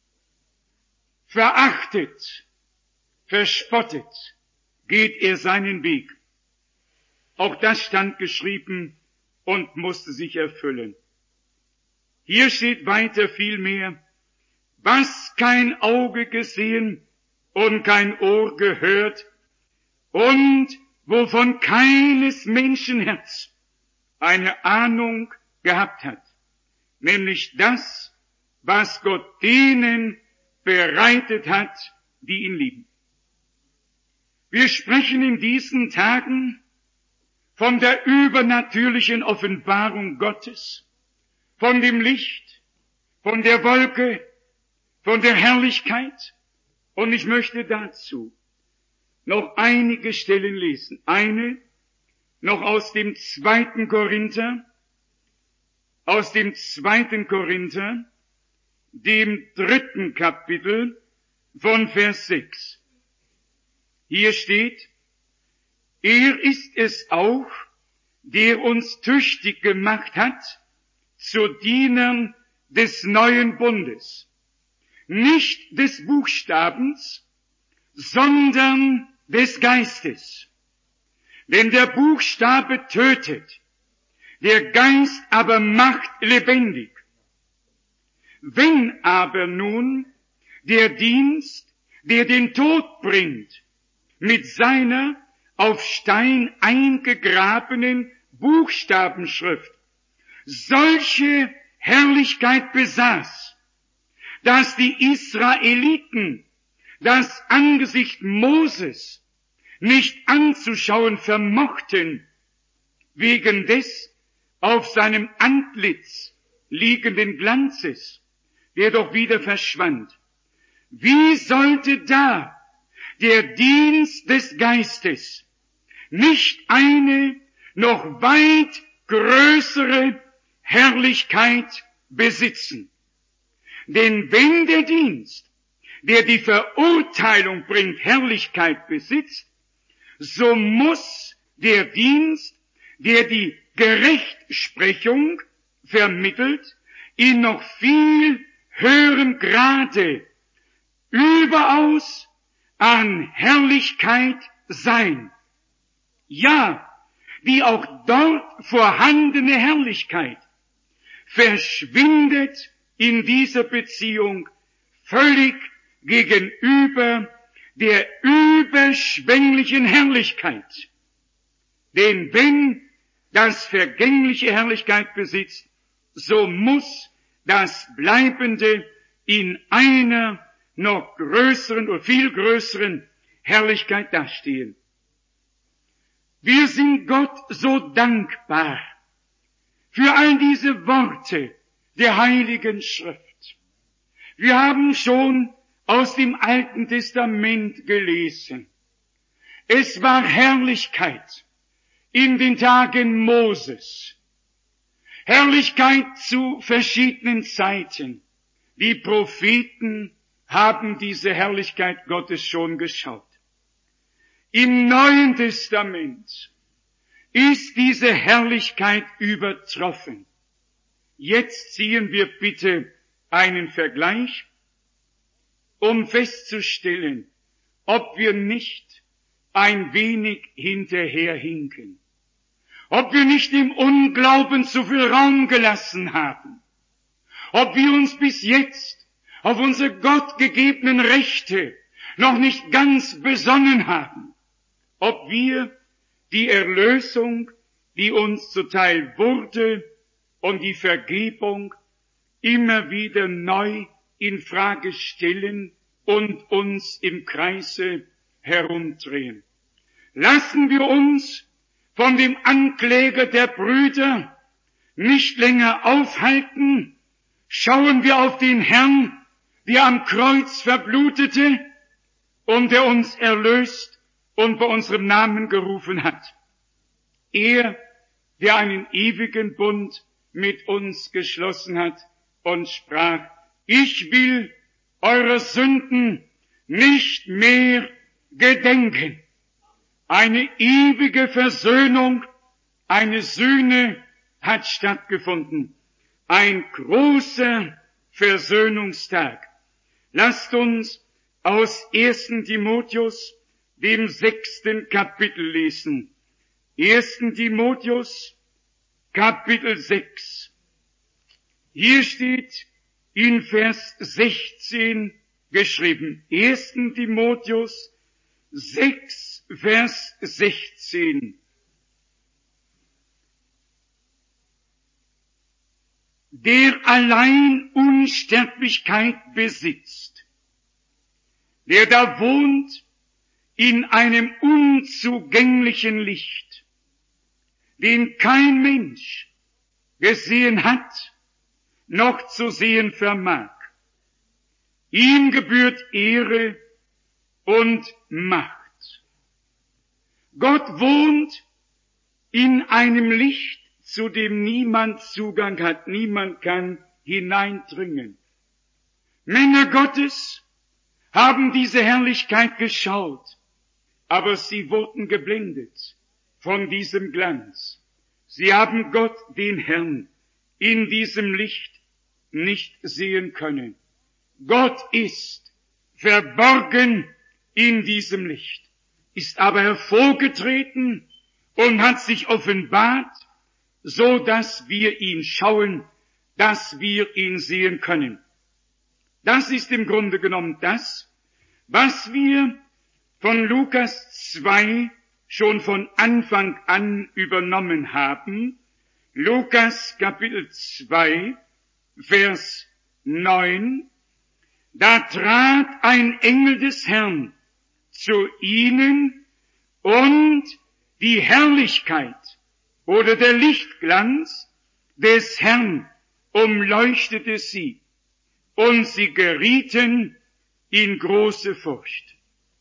Verachtet, verspottet geht er seinen Weg. Auch das stand geschrieben und musste sich erfüllen. Hier steht weiter vielmehr, was kein Auge gesehen und kein Ohr gehört und wovon keines Menschenherz eine Ahnung gehabt hat, nämlich das, was Gott denen bereitet hat, die ihn lieben. Wir sprechen in diesen Tagen von der übernatürlichen Offenbarung Gottes, von dem Licht, von der Wolke, von der Herrlichkeit. Und ich möchte dazu noch einige Stellen lesen. Eine noch aus dem 2. Korinther, dem 3. Kapitel von Vers 6. Hier steht, er ist es auch, der uns tüchtig gemacht hat, zu Dienern des neuen Bundes, nicht des Buchstabens, sondern des Geistes. Denn der Buchstabe tötet, der Geist aber macht lebendig. Wenn aber nun der Dienst, der den Tod bringt, mit seiner auf Stein eingegrabenen Buchstabenschrift solche Herrlichkeit besaß, dass die Israeliten das Angesicht Moses nicht anzuschauen vermochten, wegen des auf seinem Antlitz liegenden Glanzes, der doch wieder verschwand. Wie sollte da der Dienst des Geistes nicht eine noch weit größere Herrlichkeit besitzen? Denn wenn der Dienst, der die Verurteilung bringt, Herrlichkeit besitzt, so muss der Dienst, der die Gerechtsprechung vermittelt, in noch viel höherem Grade überaus an Herrlichkeit sein. Ja, die auch dort vorhandene Herrlichkeit verschwindet in dieser Beziehung völlig gegenüber der überschwänglichen Herrlichkeit. Denn wenn das vergängliche Herrlichkeit besitzt, so muss das Bleibende in einer noch größeren oder viel größeren Herrlichkeit dastehen. Wir sind Gott so dankbar für all diese Worte der Heiligen Schrift. Wir haben schon aus dem Alten Testament gelesen. Es war Herrlichkeit in den Tagen Moses. Herrlichkeit zu verschiedenen Zeiten. Die Propheten haben diese Herrlichkeit Gottes schon geschaut. Im Neuen Testament ist diese Herrlichkeit übertroffen. Jetzt ziehen wir bitte einen Vergleich, um festzustellen, ob wir nicht ein wenig hinterherhinken, ob wir nicht im Unglauben zu viel Raum gelassen haben, ob wir uns bis jetzt auf unsere gottgegebenen Rechte noch nicht ganz besonnen haben, ob wir die Erlösung, die uns zuteil wurde, und die Vergebung immer wieder neu in Frage stellen und uns im Kreise herumdrehen. Lassen wir uns von dem Ankläger der Brüder nicht länger aufhalten, schauen wir auf den Herrn, der am Kreuz verblutete und der uns erlöst und bei unserem Namen gerufen hat. Er, der einen ewigen Bund mit uns geschlossen hat und sprach, ich will eurer Sünden nicht mehr gedenken. Eine ewige Versöhnung, eine Sühne hat stattgefunden. Ein großer Versöhnungstag. Lasst uns aus 1. Timotheus, dem 6. Kapitel lesen. 1. Timotheus, Kapitel 6. Hier steht in Vers 16 geschrieben. 1. Timotheus 6, Vers 16. Der allein Unsterblichkeit besitzt, der da wohnt in einem unzugänglichen Licht, den kein Mensch gesehen hat, noch zu sehen vermag. Ihm gebührt Ehre und Macht. Gott wohnt in einem Licht, zu dem niemand Zugang hat, niemand kann hineindringen. Männer Gottes haben diese Herrlichkeit geschaut, aber sie wurden geblendet von diesem Glanz. Sie haben Gott, den Herrn, in diesem Licht nicht sehen können. Gott ist verborgen in diesem Licht, ist aber hervorgetreten und hat sich offenbart, so dass wir ihn schauen, dass wir ihn sehen können. Das ist im Grunde genommen das, was wir von Lukas 2 schon von Anfang an übernommen haben. Lukas Kapitel 2, Vers 9. Da trat ein Engel des Herrn zu ihnen und die Herrlichkeit oder der Lichtglanz des Herrn umleuchtete sie und sie gerieten in große Furcht.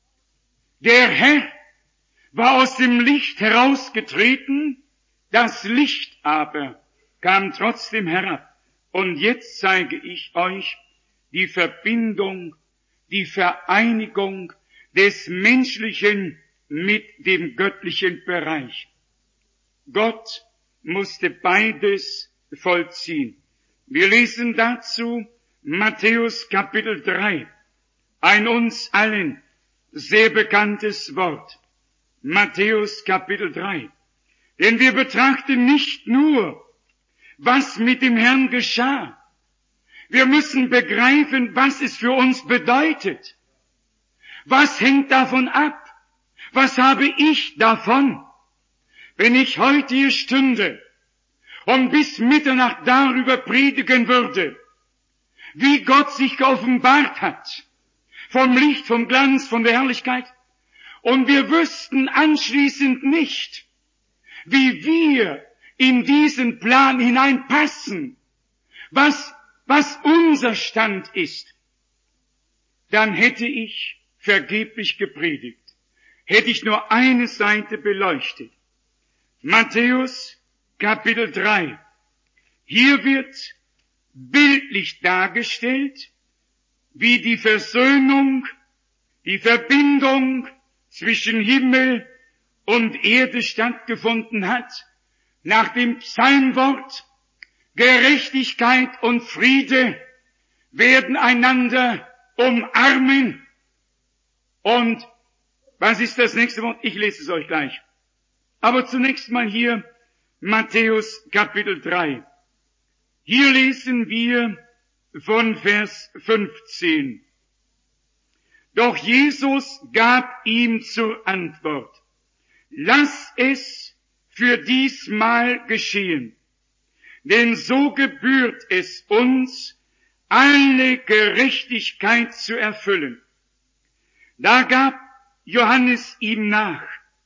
Der Herr war aus dem Licht herausgetreten, das Licht aber kam trotzdem herab. Und jetzt zeige ich euch die Verbindung, die Vereinigung des Menschlichen mit dem göttlichen Bereich. Gott musste beides vollziehen. Wir lesen dazu Matthäus Kapitel 3, ein uns allen sehr bekanntes Wort. Matthäus Kapitel 3. Denn wir betrachten nicht nur, was mit dem Herrn geschah. Wir müssen begreifen, was es für uns bedeutet. Was hängt davon ab? Was habe ich davon, wenn ich heute hier stünde und bis Mitternacht darüber predigen würde, wie Gott sich geoffenbart hat, vom Licht, vom Glanz, von der Herrlichkeit. Und wir wüssten anschließend nicht, wie wir in diesen Plan hineinpassen, was unser Stand ist. Dann hätte ich vergeblich gepredigt. Hätte ich nur eine Seite beleuchtet. Matthäus Kapitel 3. Hier wird bildlich dargestellt, wie die Versöhnung, die Verbindung zwischen Himmel und Erde stattgefunden hat, nach dem Psalmwort, Gerechtigkeit und Friede werden einander umarmen. Und was ist das nächste Wort? Ich lese es euch gleich. Aber zunächst mal hier Matthäus Kapitel 3. Hier lesen wir von Vers 15. Doch Jesus gab ihm zur Antwort: Lass es für diesmal geschehen, denn so gebührt es uns, alle Gerechtigkeit zu erfüllen. Da gab Johannes ihm nach.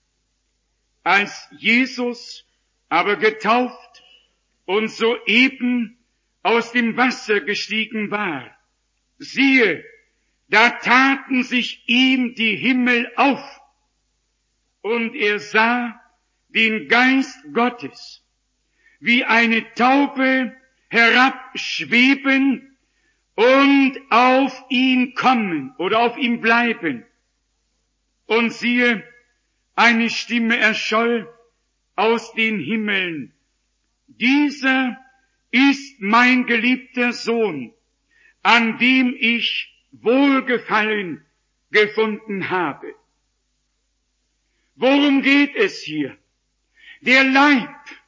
Als Jesus aber getauft und soeben aus dem Wasser gestiegen war, siehe, da taten sich ihm die Himmel auf, und er sah den Geist Gottes wie eine Taube herabschweben und auf ihn kommen oder auf ihm bleiben. Und siehe, eine Stimme erscholl aus den Himmeln: Dieser ist mein geliebter Sohn, an dem ich Wohlgefallen gefunden habe. Worum geht es hier? Der Leib,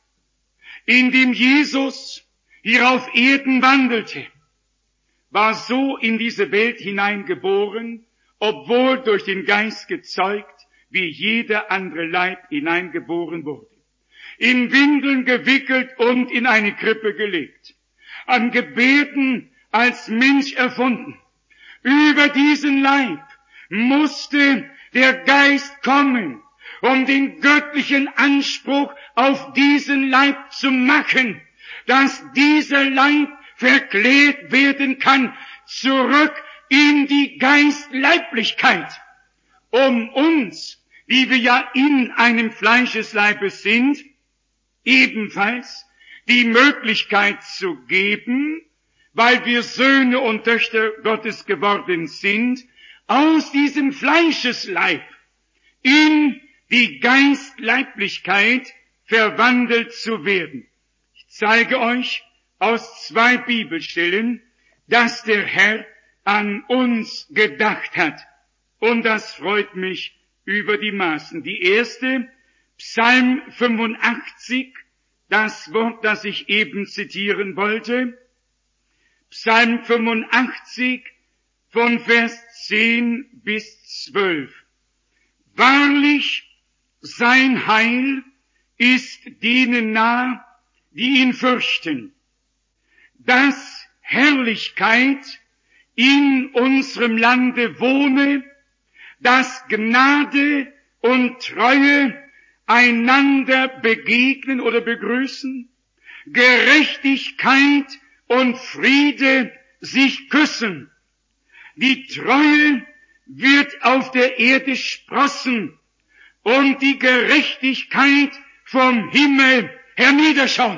in dem Jesus hier auf Erden wandelte, war so in diese Welt hineingeboren, obwohl durch den Geist gezeugt, wie jeder andere Leib hineingeboren wurde. In Windeln gewickelt und in eine Krippe gelegt. An Gebärden als Mensch erfunden. Über diesen Leib musste der Geist kommen, um den göttlichen Anspruch auf diesen Leib zu machen, dass dieser Leib verklärt werden kann, zurück in die Geistleiblichkeit, um uns, die wir ja in einem Fleischesleibe sind, ebenfalls die Möglichkeit zu geben, weil wir Söhne und Töchter Gottes geworden sind, aus diesem Fleischesleib in die Geistleiblichkeit verwandelt zu werden. Ich zeige euch aus 2 Bibelstellen, dass der Herr an uns gedacht hat. Und das freut mich über die Maßen. Die erste, Psalm 85, das Wort, das ich eben zitieren wollte. Psalm 85 von Vers 10 bis 12. Wahrlich, sein Heil ist denen nah, die ihn fürchten, dass Herrlichkeit in unserem Lande wohne, dass Gnade und Treue einander begegnen oder begrüßen, Gerechtigkeit und Friede sich küssen. Die Treue wird auf der Erde sprossen und die Gerechtigkeit vom Himmel herniederschauen.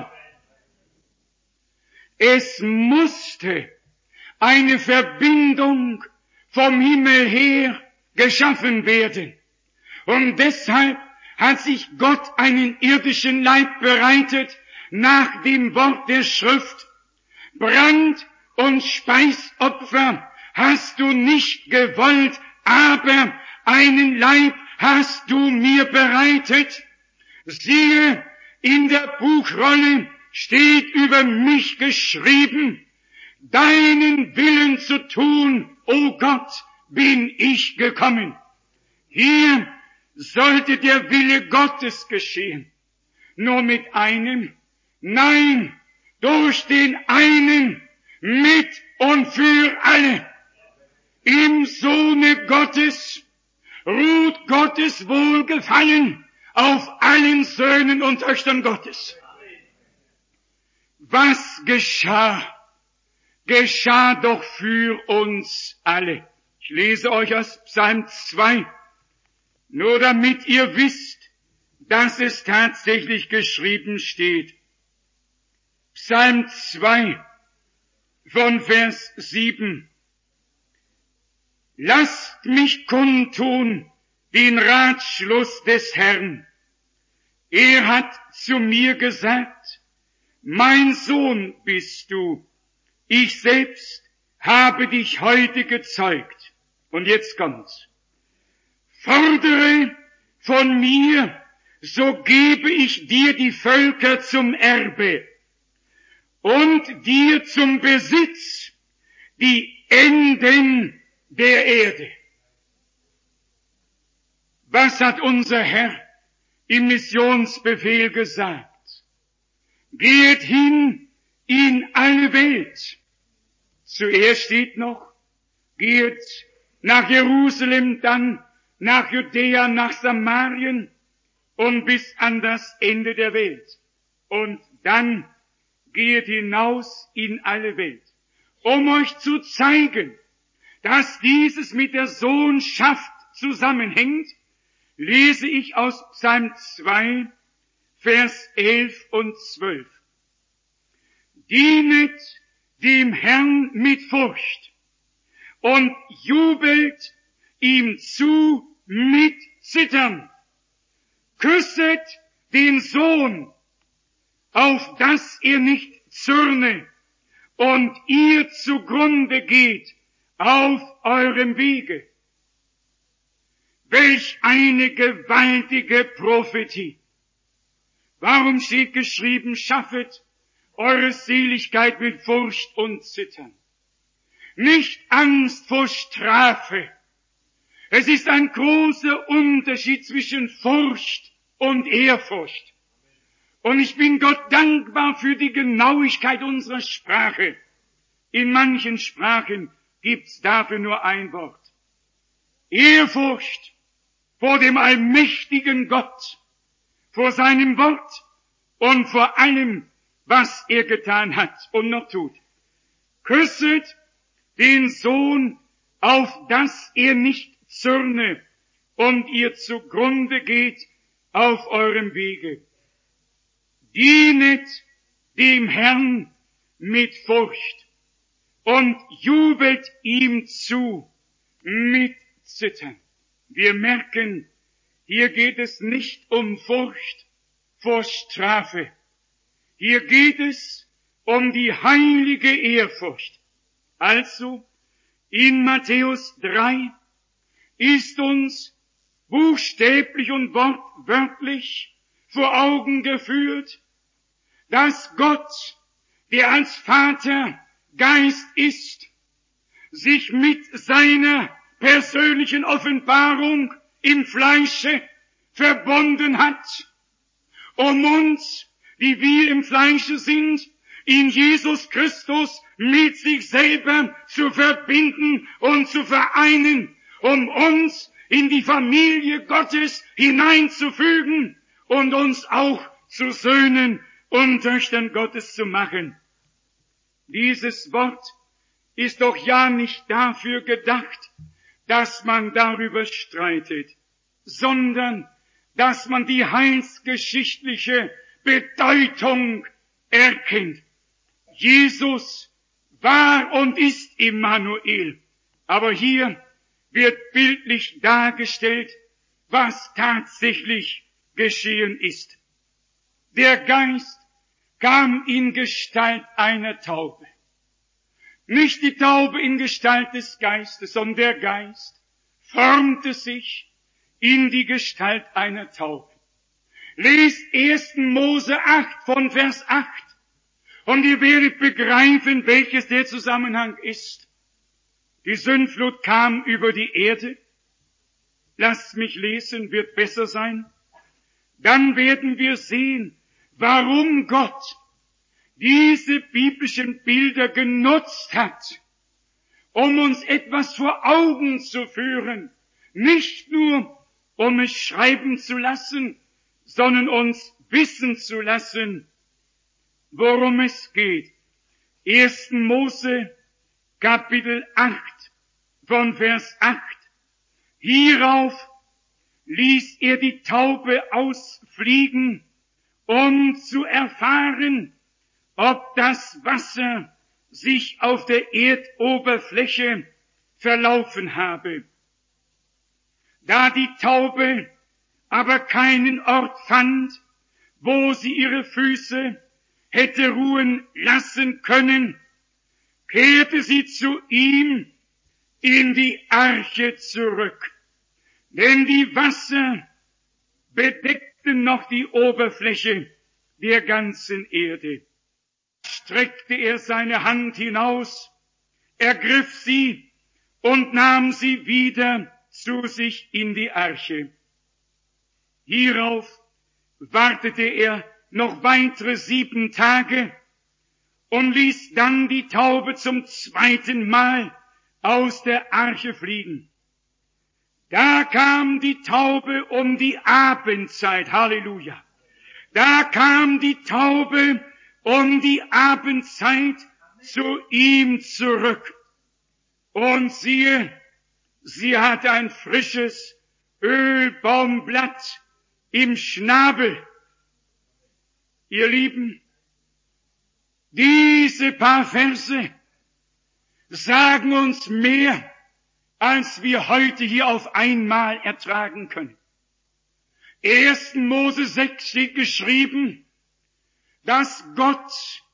Es musste eine Verbindung vom Himmel her geschaffen werden. Und deshalb hat sich Gott einen irdischen Leib bereitet nach dem Wort der Schrift. Brand- und Speisopfer hast du nicht gewollt, aber einen Leib hast du mir bereitet. Siehe, in der Buchrolle steht über mich geschrieben: Deinen Willen zu tun, o Gott, bin ich gekommen. Hier sollte der Wille Gottes geschehen. Nur mit einem? Nein, durch den einen, mit und für alle. Im Sohne Gottes ruht Gottes Wohlgefallen auf allen Söhnen und Töchtern Gottes. Was geschah? Geschah doch für uns alle. Ich lese euch aus Psalm 2, nur damit ihr wisst, dass es tatsächlich geschrieben steht. Psalm 2 von Vers 7. Lasst mich kundtun den Ratschluss des Herrn. Er hat zu mir gesagt, mein Sohn bist du. Ich selbst habe dich heute gezeugt. Und jetzt kommt's. Fordere von mir, so gebe ich dir die Völker zum Erbe und dir zum Besitz die Enden der Erde. Was hat unser Herr im Missionsbefehl gesagt? Geht hin in alle Welt. Zuerst steht noch, geht nach Jerusalem, dann nach Judäa, nach Samarien und bis an das Ende der Welt. Und dann geht hinaus in alle Welt, um euch zu zeigen, dass dieses mit der Sohnschaft zusammenhängt, lese ich aus Psalm 2, Vers 11 und 12. Dienet dem Herrn mit Furcht und jubelt ihm zu mit Zittern. Küsset den Sohn, auf dass er nicht zürne und ihr zugrunde geht auf eurem Wege. Welch eine gewaltige Prophetie! Warum steht geschrieben, schaffet eure Seligkeit mit Furcht und Zittern? Nicht Angst vor Strafe. Es ist ein großer Unterschied zwischen Furcht und Ehrfurcht. Und ich bin Gott dankbar für die Genauigkeit unserer Sprache. In manchen Sprachen gibt's dafür nur ein Wort. Ehrfurcht vor dem allmächtigen Gott, vor seinem Wort und vor allem, was er getan hat und noch tut. Küsset den Sohn, auf dass er nicht zürne und ihr zugrunde geht auf eurem Wege. Dienet dem Herrn mit Furcht und jubelt ihm zu mit Zittern. Wir merken, hier geht es nicht um Furcht vor Strafe. Hier geht es um die heilige Ehrfurcht. Also, in Matthäus 3 ist uns buchstäblich und wortwörtlich vor Augen geführt, dass Gott, der als Vater Geist ist, sich mit seiner persönlichen Offenbarung im Fleische verbunden hat, um uns, die wir im Fleische sind, in Jesus Christus mit sich selber zu verbinden und zu vereinen, um uns in die Familie Gottes hineinzufügen und uns auch zu Söhnen und Töchtern Gottes zu machen. Dieses Wort ist doch ja nicht dafür gedacht, dass man darüber streitet, sondern dass man die heilsgeschichtliche Bedeutung erkennt. Jesus war und ist Immanuel. Aber hier wird bildlich dargestellt, was tatsächlich geschehen ist. Der Geist kam in Gestalt einer Taube. Nicht die Taube in Gestalt des Geistes, sondern der Geist formte sich in die Gestalt einer Taube. Lest 1. Mose 8 von Vers 8 und ihr werdet begreifen, welches der Zusammenhang ist. Die Sündflut kam über die Erde. Lasst mich lesen, wird besser sein. Dann werden wir sehen, warum Gott diese biblischen Bilder genutzt hat, um uns etwas vor Augen zu führen, nicht nur um es schreiben zu lassen, sondern uns wissen zu lassen, worum es geht. 1. Mose, Kapitel 8, von Vers 8. Hierauf ließ er die Taube ausfliegen, um zu erfahren, ob das Wasser sich auf der Erdoberfläche verlaufen habe. Da die Taube aber keinen Ort fand, wo sie ihre Füße hätte ruhen lassen können, kehrte sie zu ihm in die Arche zurück. Denn die Wasser bedeckten noch die Oberfläche der ganzen Erde. Streckte er seine Hand hinaus, ergriff sie und nahm sie wieder zu sich in die Arche. Hierauf wartete er noch weitere 7 Tage und ließ dann die Taube zum 2. Mal aus der Arche fliegen. Da kam die Taube um die Abendzeit, Halleluja. Da kam die Taube um die Abendzeit zu ihm zurück. Und siehe, sie hatte ein frisches Ölbaumblatt im Schnabel. Ihr Lieben, diese paar Verse sagen uns mehr, als wir heute hier auf einmal ertragen können. 1. Mose 6 steht geschrieben, dass Gott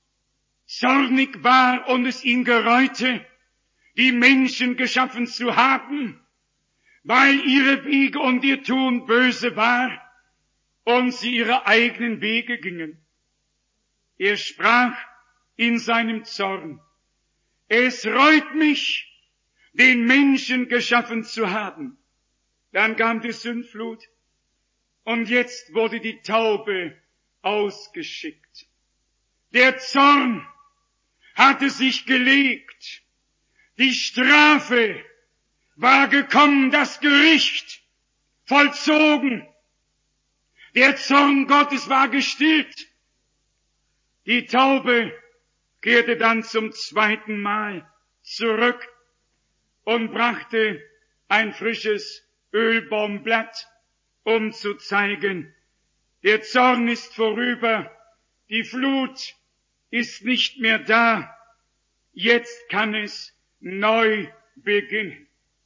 zornig war und es ihn gereute, die Menschen geschaffen zu haben, weil ihre Wege und ihr Tun böse war und sie ihre eigenen Wege gingen. Er sprach in seinem Zorn, es reut mich, den Menschen geschaffen zu haben. Dann kam die Sündflut und jetzt wurde die Taube ausgeschickt. Der Zorn hatte sich gelegt. Die Strafe war gekommen, das Gericht vollzogen. Der Zorn Gottes war gestillt. Die Taube kehrte dann zum 2. Mal zurück und brachte ein frisches Ölbaumblatt, um zu zeigen, der Zorn ist vorüber, die Flut ist nicht mehr da, jetzt kann es neu beginnen.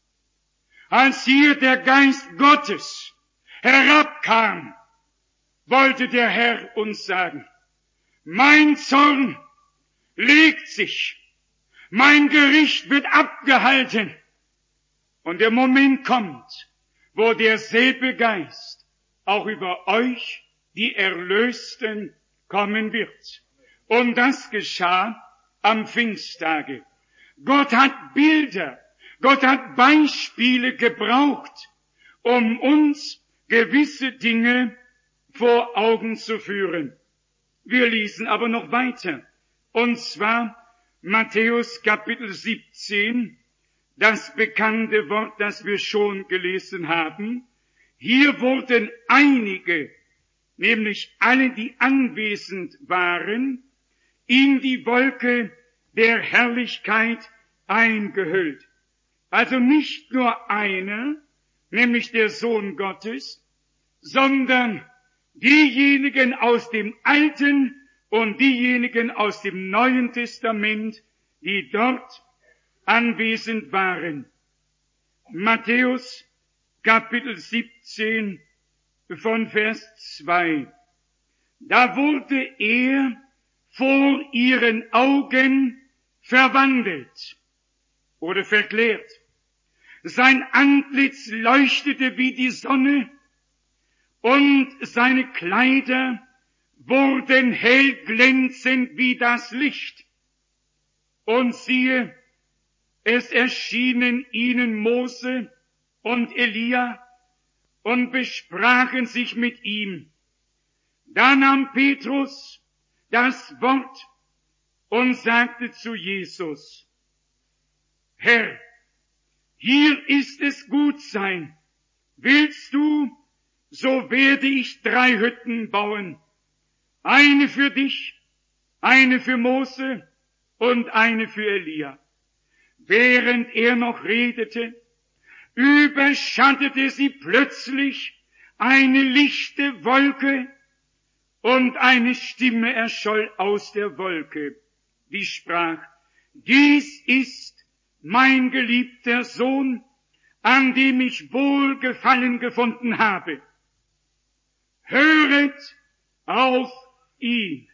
Als hier der Geist Gottes herabkam, wollte der Herr uns sagen, mein Zorn legt sich, mein Gericht wird abgehalten und der Moment kommt, wo derselbe Geist auch über euch, die Erlösten, kommen wird. Und das geschah am Pfingsttage. Gott hat Bilder, Gott hat Beispiele gebraucht, um uns gewisse Dinge vor Augen zu führen. Wir lesen aber noch weiter. Und zwar Matthäus Kapitel 17, das bekannte Wort, das wir schon gelesen haben. Hier wurden einige, nämlich alle, die anwesend waren, in die Wolke der Herrlichkeit eingehüllt. Also nicht nur einer, nämlich der Sohn Gottes, sondern diejenigen aus dem Alten und diejenigen aus dem Neuen Testament, die dort anwesend waren. Matthäus Kapitel 17 von Vers 2. Da wurde er vor ihren Augen verwandelt oder verklärt. Sein Antlitz leuchtete wie die Sonne und seine Kleider wurden hell glänzend wie das Licht. Und siehe, es erschienen ihnen Mose und Elia und besprachen sich mit ihm. Da nahm Petrus das Wort und sagte zu Jesus, Herr, hier ist es gut sein. Willst du, so werde ich 3 Hütten bauen. Eine für dich, eine für Mose und eine für Elia. Während er noch redete, überschattete sie plötzlich eine lichte Wolke und eine Stimme erscholl aus der Wolke, die sprach: Dies ist mein geliebter Sohn, an dem ich Wohlgefallen gefunden habe. Höret auf ihn.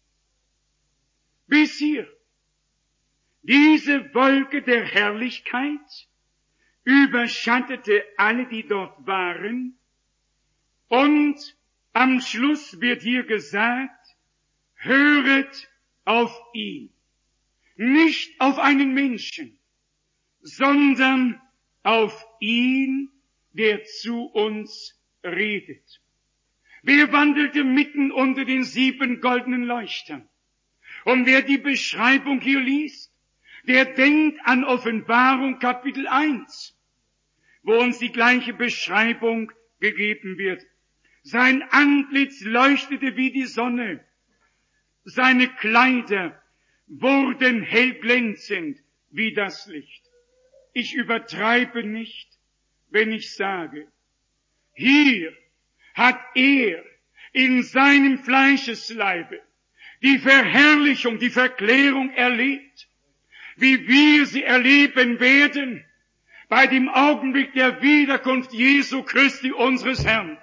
Bis hier. Diese Wolke der Herrlichkeit überschattete alle, die dort waren, und am Schluss wird hier gesagt, höret auf ihn. Nicht auf einen Menschen, sondern auf ihn, der zu uns redet. Wer wandelte mitten unter den 7 goldenen Leuchtern? Und wer die Beschreibung hier liest, der denkt an Offenbarung Kapitel 1, wo uns die gleiche Beschreibung gegeben wird. Sein Antlitz leuchtete wie die Sonne. Seine Kleider wurden hellglänzend wie das Licht. Ich übertreibe nicht, wenn ich sage, hier hat er in seinem Fleischesleibe die Verherrlichung, die Verklärung erlebt, wie wir sie erleben werden bei dem Augenblick der Wiederkunft Jesu Christi, unseres Herrn.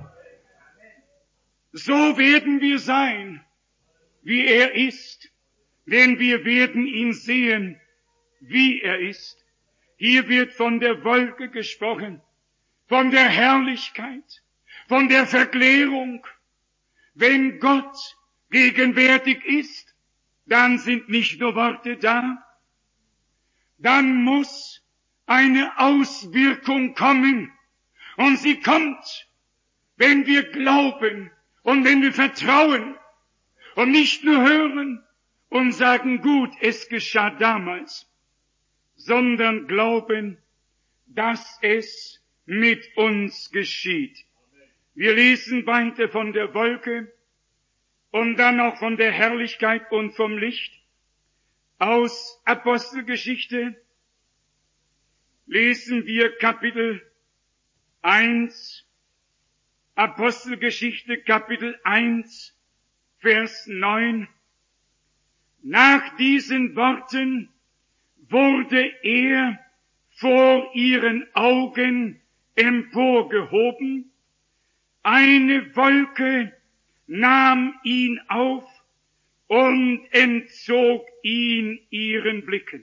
So werden wir sein, wie er ist, denn wir werden ihn sehen, wie er ist. Hier wird von der Wolke gesprochen, von der Herrlichkeit, von der Verklärung. Wenn Gott gegenwärtig ist, dann sind nicht nur Worte da, dann muss eine Auswirkung kommen. Und sie kommt, wenn wir glauben und wenn wir vertrauen und nicht nur hören und sagen, gut, es geschah damals, sondern glauben, dass es mit uns geschieht. Wir lesen weiter von der Wolke und dann auch von der Herrlichkeit und vom Licht. Aus Apostelgeschichte lesen wir Kapitel 1, Apostelgeschichte Kapitel 1, Vers 9. Nach diesen Worten wurde er vor ihren Augen emporgehoben. Eine Wolke nahm ihn auf und entzog ihn ihren Blicken.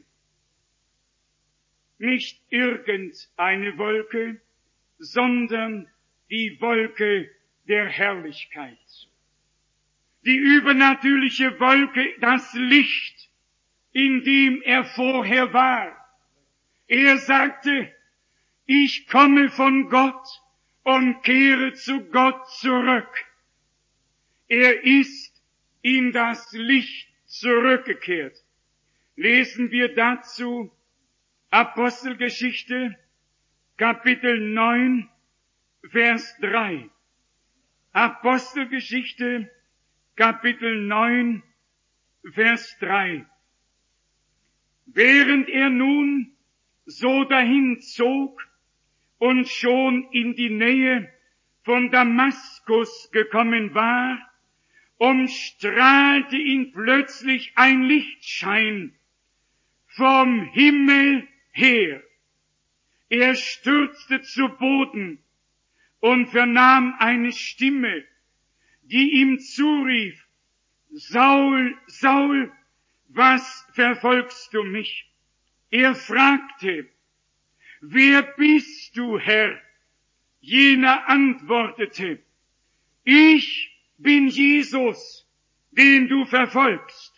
Nicht irgendeine Wolke, sondern die Wolke der Herrlichkeit. Die übernatürliche Wolke, das Licht, in dem er vorher war. Er sagte, ich komme von Gott und kehre zu Gott zurück. Er ist in das Licht zurückgekehrt. Lesen wir dazu Apostelgeschichte, Kapitel 9, Vers 3. Apostelgeschichte, Kapitel 9, Vers 3. Während er nun so dahin zog und schon in die Nähe von Damaskus gekommen war, umstrahlte ihn plötzlich ein Lichtschein vom Himmel her. Er stürzte zu Boden und vernahm eine Stimme, die ihm zurief, Saul, Saul, was verfolgst du mich? Er fragte, wer bist du, Herr? Jener antwortete, ich bin Jesus, den du verfolgst.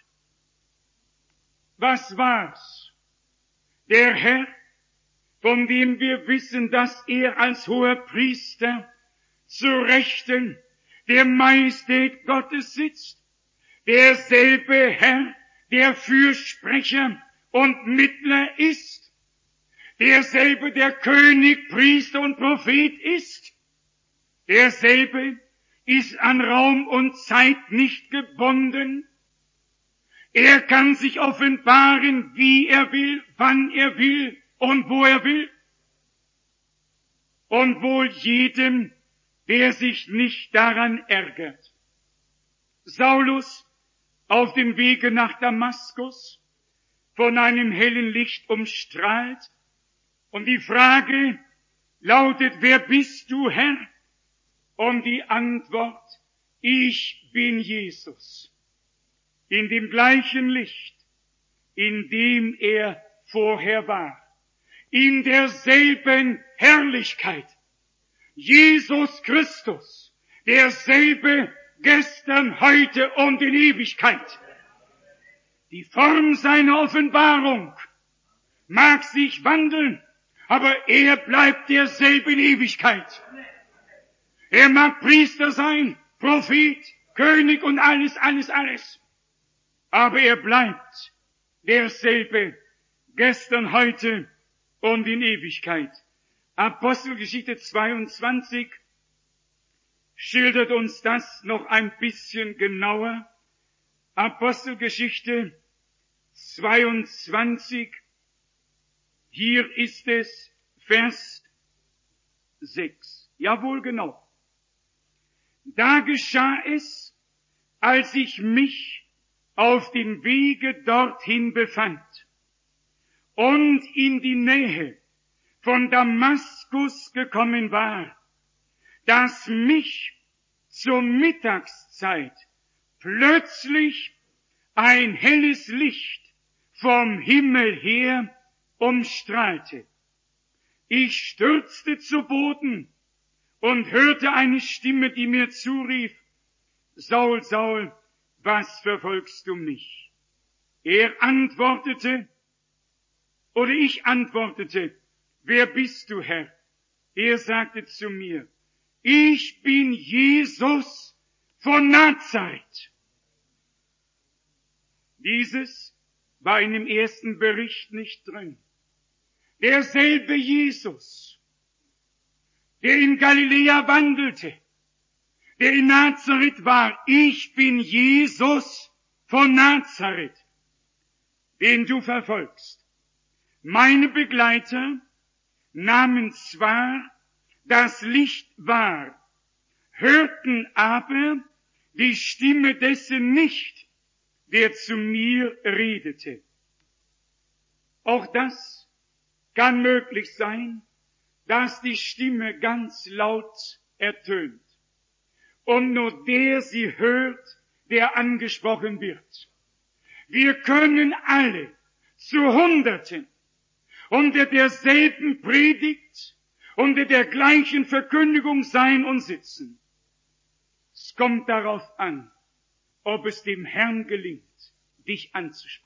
Was war's? Der Herr, von dem wir wissen, dass er als hoher Priester zu Rechten der Majestät Gottes sitzt, derselbe Herr, der Fürsprecher und Mittler ist derselbe, der König, Priester und Prophet ist, derselbe ist an Raum und Zeit nicht gebunden. Er kann sich offenbaren, wie er will, wann er will und wo er will. Und wohl jedem, der sich nicht daran ärgert. Saulus auf dem Wege nach Damaskus, von einem hellen Licht umstrahlt, und die Frage lautet, wer bist du, Herr? Und die Antwort, ich bin Jesus. In dem gleichen Licht, in dem er vorher war. In derselben Herrlichkeit. Jesus Christus, derselbe gestern, heute und in Ewigkeit. Die Form seiner Offenbarung mag sich wandeln, aber er bleibt derselbe in Ewigkeit. Er mag Priester sein, Prophet, König und alles. Aber er bleibt derselbe gestern, heute und in Ewigkeit. Apostelgeschichte 22 schildert uns das noch ein bisschen genauer. Apostelgeschichte 22, hier ist es Vers 6. Jawohl, genau. Da geschah es, als ich mich auf dem Wege dorthin befand und in die Nähe von Damaskus gekommen war, dass mich zur Mittagszeit plötzlich ein helles Licht vom Himmel her umstrahlte. Ich stürzte zu Boden und hörte eine Stimme, die mir zurief, Saul, Saul, was verfolgst du mich? Ich antwortete, wer bist du, Herr? Er sagte zu mir, ich bin Jesus von Nazareth. Dieses war in dem ersten Bericht nicht drin. Derselbe Jesus, der in Galiläa wandelte, der in Nazareth war, ich bin Jesus von Nazareth, den du verfolgst. Meine Begleiter nahmen zwar das Licht wahr, hörten aber die Stimme dessen nicht, der zu mir redete. Auch das kann möglich sein, dass die Stimme ganz laut ertönt und nur der sie hört, der angesprochen wird. Wir können alle zu Hunderten unter derselben Predigt, unter der gleichen Verkündigung sein und sitzen. Es kommt darauf an, ob es dem Herrn gelingt, dich anzusprechen.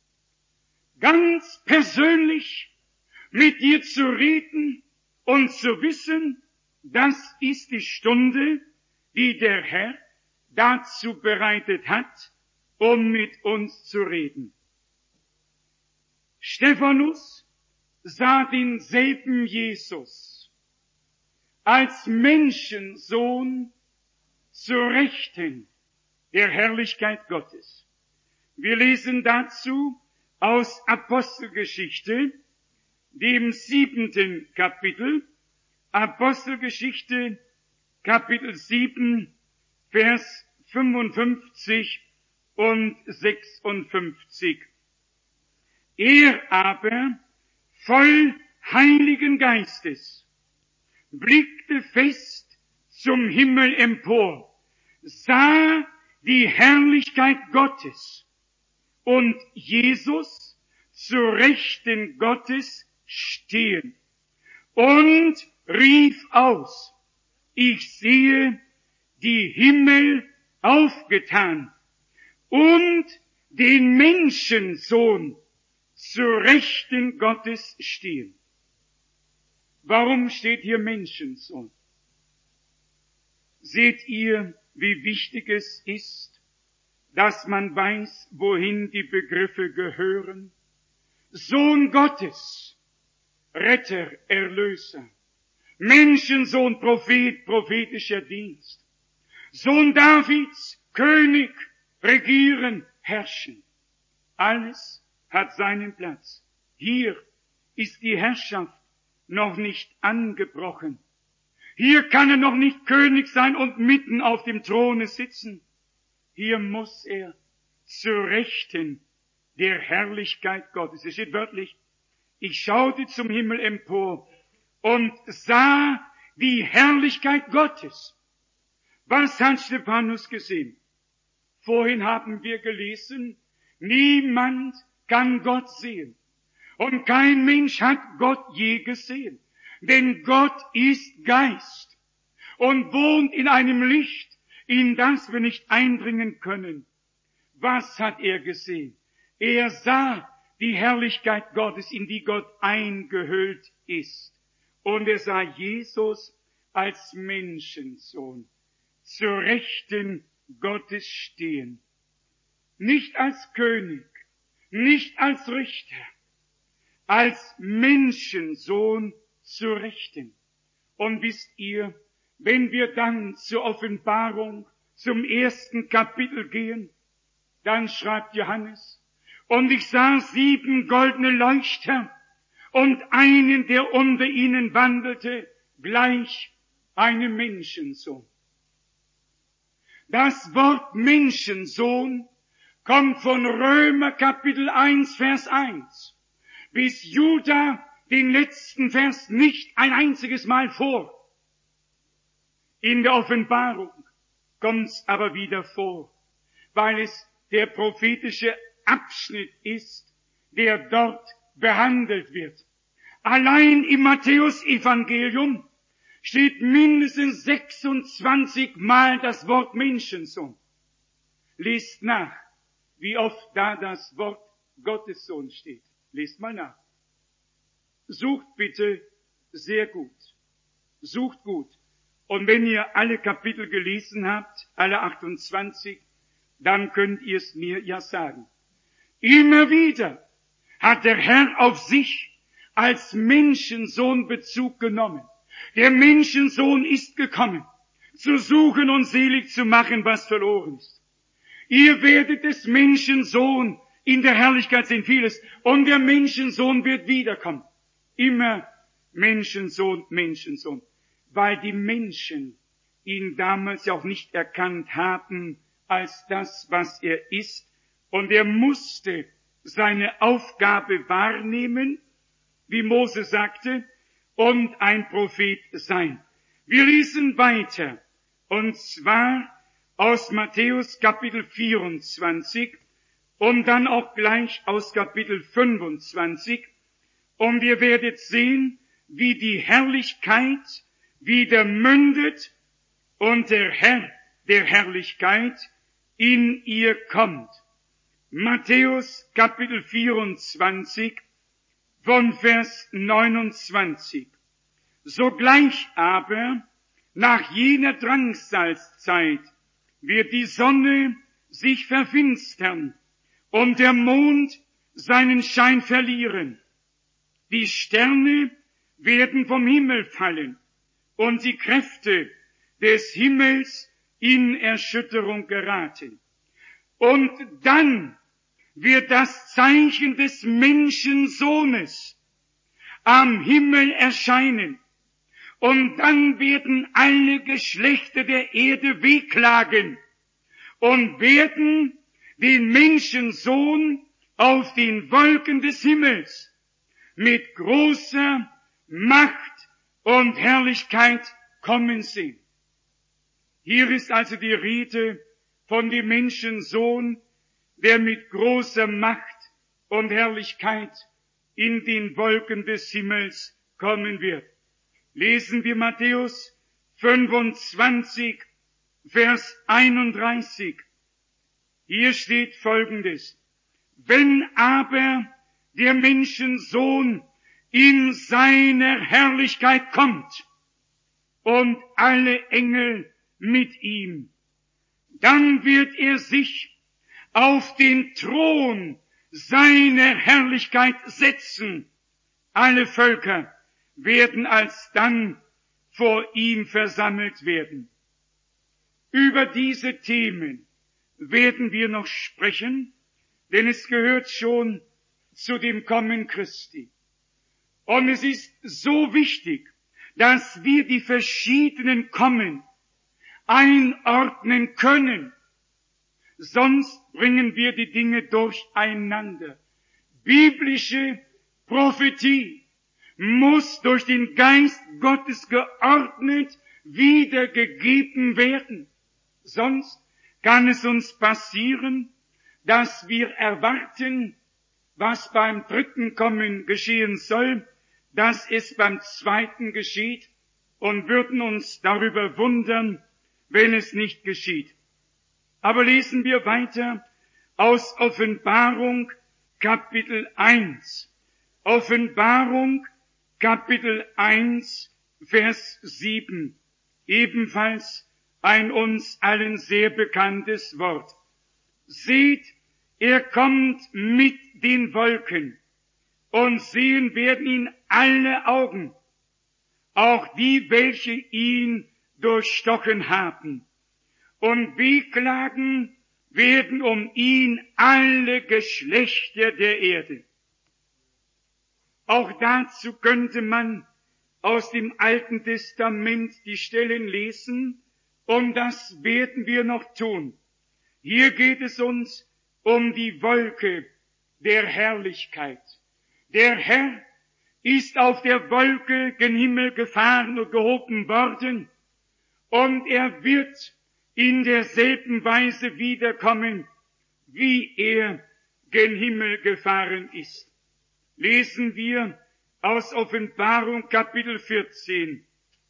Ganz persönlich mit dir zu reden und zu wissen, das ist die Stunde, die der Herr dazu bereitet hat, um mit uns zu reden. Stephanus sah denselben Jesus als Menschensohn zur Rechten der Herrlichkeit Gottes. Wir lesen dazu aus Apostelgeschichte, dem 7. Kapitel, Apostelgeschichte, Kapitel 7, Vers 55 und 56. Er aber, voll Heiligen Geistes, blickte fest zum Himmel empor, sah die Herrlichkeit Gottes und Jesus zu Rechten Gottes stehen und rief aus, ich sehe die Himmel aufgetan und den Menschensohn zu Rechten Gottes stehen. Warum steht hier Menschensohn? Seht ihr, wie wichtig es ist, dass man weiß, wohin die Begriffe gehören? Sohn Gottes, Retter, Erlöser, Menschensohn, Prophet, prophetischer Dienst, Sohn Davids, König, regieren, herrschen. Alles hat seinen Platz. Hier ist die Herrschaft noch nicht angebrochen. Hier kann er noch nicht König sein und mitten auf dem Throne sitzen. Hier muss er zur Rechten der Herrlichkeit Gottes. Es steht wörtlich, ich schaute zum Himmel empor und sah die Herrlichkeit Gottes. Was hat Stephanus gesehen? Vorhin haben wir gelesen, niemand kann Gott sehen. Und kein Mensch hat Gott je gesehen. Denn Gott ist Geist und wohnt in einem Licht, in das wir nicht eindringen können. Was hat er gesehen? Er sah die Herrlichkeit Gottes, in die Gott eingehüllt ist. Und er sah Jesus als Menschensohn zur Rechten Gottes stehen. Nicht als König, nicht als Richter, als Menschensohn zur Rechten. Und wisst ihr, wenn wir dann zur Offenbarung, zum 1. Kapitel gehen, dann schreibt Johannes, und ich sah 7 goldene Leuchter und einen, der unter ihnen wandelte, gleich einem Menschensohn. Das Wort Menschensohn kommt von Römer Kapitel 1, Vers 1 bis Juda den letzten Vers nicht ein einziges Mal vor. In der Offenbarung kommt's aber wieder vor, weil es der prophetische Abschnitt ist, der dort behandelt wird. Allein im Matthäus-Evangelium steht mindestens 26 Mal das Wort Menschensohn. Lest nach, wie oft da das Wort Gottessohn steht. Lest mal nach. Sucht bitte sehr gut. Sucht gut. Und wenn ihr alle Kapitel gelesen habt, alle 28, dann könnt ihr es mir ja sagen. Immer wieder hat der Herr auf sich als Menschensohn Bezug genommen. Der Menschensohn ist gekommen, zu suchen und selig zu machen, was verloren ist. Ihr werdet des Menschensohn in der Herrlichkeit sehen, vieles. Und der Menschensohn wird wiederkommen. Immer Menschensohn, Menschensohn. Weil die Menschen ihn damals ja auch nicht erkannt haben als das, was er ist. Und er musste seine Aufgabe wahrnehmen, wie Mose sagte, und ein Prophet sein. Wir lesen weiter. Und zwar aus Matthäus Kapitel 24 und dann auch gleich aus Kapitel 25. Und ihr werdet sehen, wie die Herrlichkeit wieder mündet und der Herr der Herrlichkeit in ihr kommt. Matthäus Kapitel 24 von Vers 29. Sogleich aber, nach jener Drangsalzzeit, wird die Sonne sich verfinstern und der Mond seinen Schein verlieren. Die Sterne werden vom Himmel fallen und die Kräfte des Himmels in Erschütterung geraten. Und dann wird das Zeichen des Menschensohnes am Himmel erscheinen. Und dann werden alle Geschlechter der Erde wehklagen und werden den Menschensohn auf den Wolken des Himmels mit großer Macht und Herrlichkeit kommen sehen. Hier ist also die Rede von dem Menschensohn, der mit großer Macht und Herrlichkeit in den Wolken des Himmels kommen wird. Lesen wir Matthäus 25, Vers 31. Hier steht Folgendes. Wenn aber der Menschensohn in seiner Herrlichkeit kommt und alle Engel mit ihm, dann wird er sich auf den Thron seiner Herrlichkeit setzen. Alle Völker werden alsdann vor ihm versammelt werden. Über diese Themen werden wir noch sprechen, denn es gehört schon zu dem Kommen Christi. Und es ist so wichtig, dass wir die verschiedenen Kommen einordnen können. Sonst bringen wir die Dinge durcheinander. Biblische Prophetie muss durch den Geist Gottes geordnet wiedergegeben werden. Sonst kann es uns passieren, dass wir erwarten, was beim dritten Kommen geschehen soll, dass es beim zweiten geschieht und würden uns darüber wundern, wenn es nicht geschieht. Aber lesen wir weiter aus Offenbarung Kapitel 1. Offenbarung Kapitel 1, Vers 7. Ebenfalls ein uns allen sehr bekanntes Wort. Seht, er kommt mit den Wolken, und sehen werden ihn alle Augen, auch die, welche ihn durchstochen haben. Und wehklagen werden um ihn alle Geschlechter der Erde. Auch dazu könnte man aus dem Alten Testament die Stellen lesen, und das werden wir noch tun. Hier geht es uns um die Wolke der Herrlichkeit. Der Herr ist auf der Wolke gen Himmel gefahren und gehoben worden, und er wird in derselben Weise wiederkommen, wie er gen Himmel gefahren ist. Lesen wir aus Offenbarung Kapitel 14.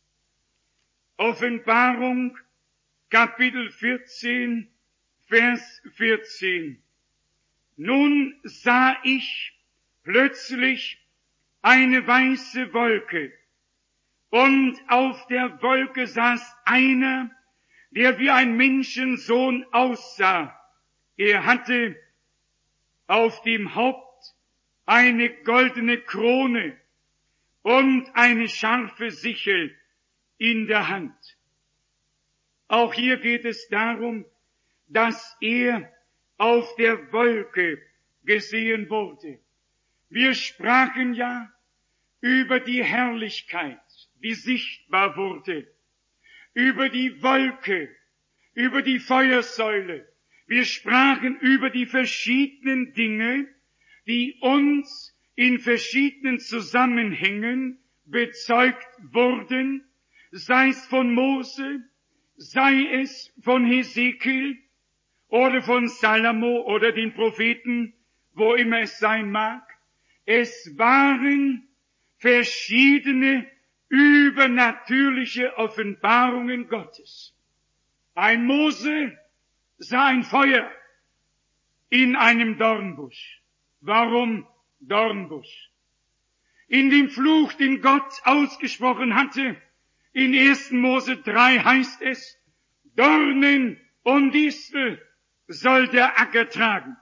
Offenbarung Kapitel 14, Vers 14. Nun sah ich plötzlich eine weiße Wolke, und auf der Wolke saß einer, der wie ein Menschensohn aussah. Er hatte auf dem Haupt eine goldene Krone und eine scharfe Sichel in der Hand. Auch hier geht es darum, dass er auf der Wolke gesehen wurde. Wir sprachen ja über die Herrlichkeit, die sichtbar wurde, über die Wolke, über die Feuersäule. Wir sprachen über die verschiedenen Dinge, die uns in verschiedenen Zusammenhängen bezeugt wurden, sei es von Mose, sei es von Hesekiel oder von Salomo oder den Propheten, wo immer es sein mag. Es waren verschiedene übernatürliche Offenbarungen Gottes. Ein Mose sah ein Feuer in einem Dornbusch. Warum Dornbusch? In dem Fluch, den Gott ausgesprochen hatte, in 1. Mose 3 heißt es, Dornen und Distel soll der Acker tragen.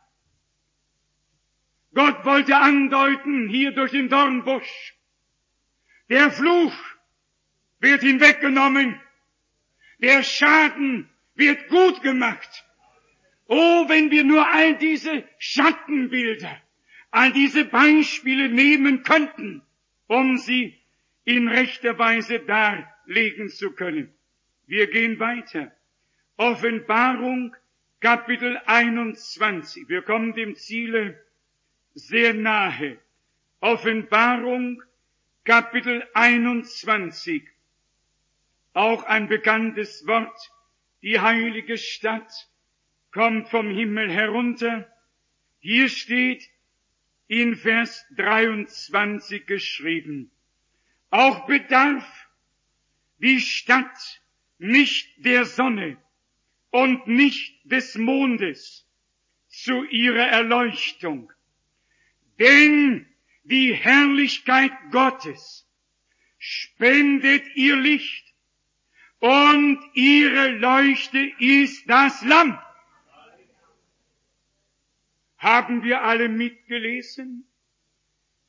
Gott wollte andeuten, hier durch den Dornbusch, der Fluch wird hinweggenommen, der Schaden wird gut gemacht. Oh, wenn wir nur all diese Schattenbilder, all diese Beispiele nehmen könnten, um sie in rechter Weise darlegen zu können. Wir gehen weiter. Offenbarung, Kapitel 21. Wir kommen dem Ziele sehr nahe. Offenbarung, Kapitel 21. Auch ein bekanntes Wort. Die heilige Stadt kommt vom Himmel herunter. Hier steht in Vers 23 geschrieben, auch bedarf die Stadt nicht der Sonne und nicht des Mondes zu ihrer Erleuchtung, denn die Herrlichkeit Gottes spendet ihr Licht und ihre Leuchte ist das Lamm. Haben wir alle mitgelesen?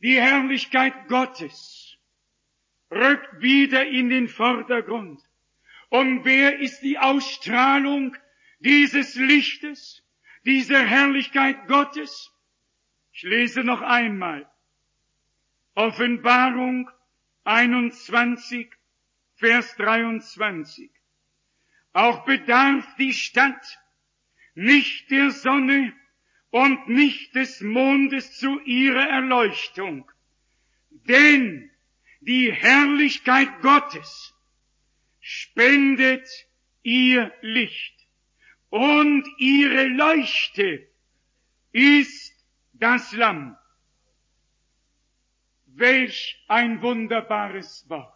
Die Herrlichkeit Gottes rückt wieder in den Vordergrund. Und wer ist die Ausstrahlung dieses Lichtes, dieser Herrlichkeit Gottes? Ich lese noch einmal. Offenbarung 21, Vers 23. Auch bedarf die Stadt nicht der Sonne und nicht des Mondes zu ihrer Erleuchtung, denn die Herrlichkeit Gottes spendet ihr Licht und ihre Leuchte ist das Lamm. Welch ein wunderbares Wort.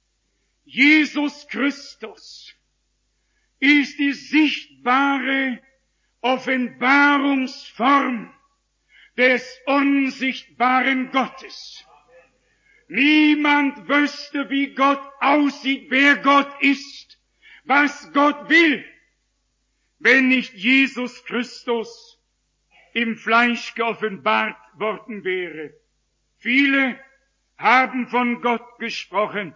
Jesus Christus ist die sichtbare Offenbarungsform des unsichtbaren Gottes. Niemand wüsste, wie Gott aussieht, wer Gott ist, was Gott will, wenn nicht Jesus Christus im Fleisch geoffenbart worden wäre. Viele haben von Gott gesprochen.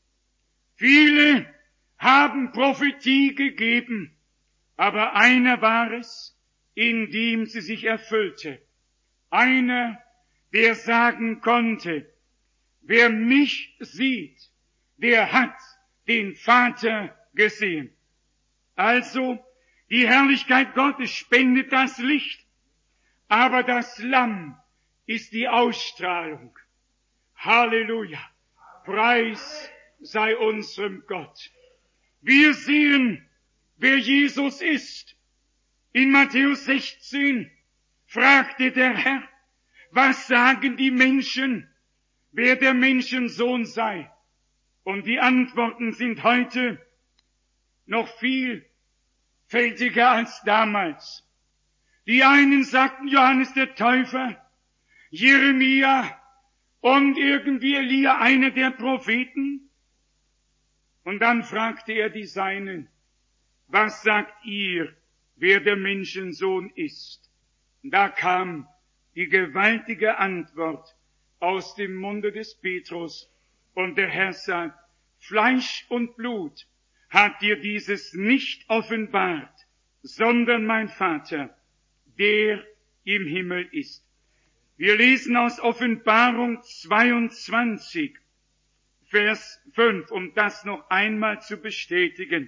Viele haben Prophetie gegeben. Aber einer war es, in dem sie sich erfüllte. Einer, der sagen konnte, wer mich sieht, der hat den Vater gesehen. Also, die Herrlichkeit Gottes spendet das Licht, aber das Lamm ist die Ausstrahlung. Halleluja! Preis sei unserem Gott. Wir sehen, wer Jesus ist. In Matthäus 16 fragte der Herr, was sagen die Menschen, wer der Menschensohn sei? Und die Antworten sind heute noch vielfältiger als damals. Die einen sagten Johannes der Täufer, Jeremia und irgendwie Elia, einer der Propheten. Und dann fragte er die Seinen, was sagt ihr, wer der Menschensohn ist? Und da kam die gewaltige Antwort aus dem Munde des Petrus. Und der Herr sagt, Fleisch und Blut hat dir dieses nicht offenbart, sondern mein Vater, der im Himmel ist. Wir lesen aus Offenbarung 22, Vers 5, um das noch einmal zu bestätigen.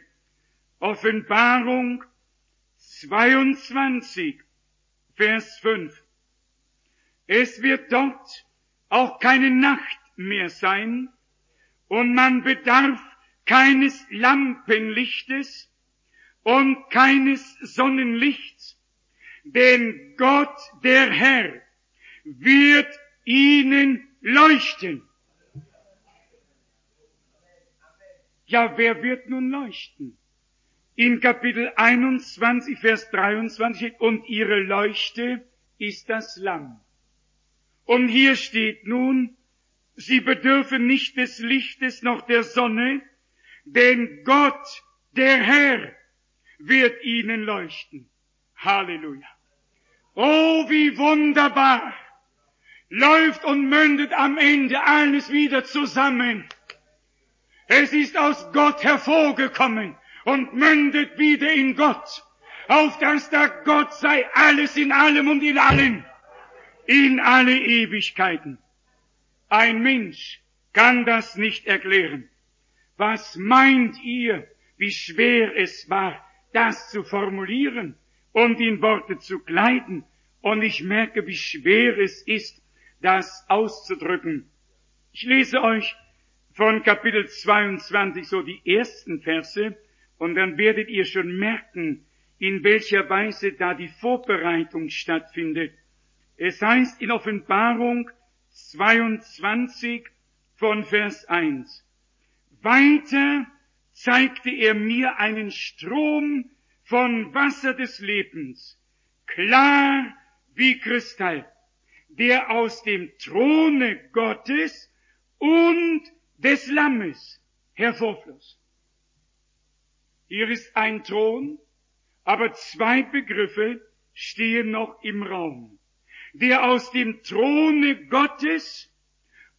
Offenbarung 22, Vers 5. Es wird dort auch keine Nacht mehr sein und man bedarf keines Lampenlichtes und keines Sonnenlichts, denn Gott, der Herr, wird ihnen leuchten. Ja, wer wird nun leuchten? In Kapitel 21, Vers 23 steht, und ihre Leuchte ist das Lamm. Und hier steht nun, sie bedürfen nicht des Lichtes noch der Sonne, denn Gott, der Herr, wird ihnen leuchten. Halleluja. Oh, wie wunderbar läuft und mündet am Ende alles wieder zusammen. Es ist aus Gott hervorgekommen und mündet wieder in Gott, auf dass da Gott sei alles in allem und in allen, in alle Ewigkeiten. Ein Mensch kann das nicht erklären. Was meint ihr, wie schwer es war, das zu formulieren und in Worte zu kleiden? Und ich merke, wie schwer es ist, das auszudrücken. Ich lese euch von Kapitel 22 so die ersten Verse und dann werdet ihr schon merken, in welcher Weise da die Vorbereitung stattfindet. Es heißt in Offenbarung 22 von Vers 1. Weiter zeigte er mir einen Strom von Wasser des Lebens, klar wie Kristall, der aus dem Throne Gottes und des Lammes hervorfloss. Hier ist ein Thron, aber zwei Begriffe stehen noch im Raum. Der aus dem Throne Gottes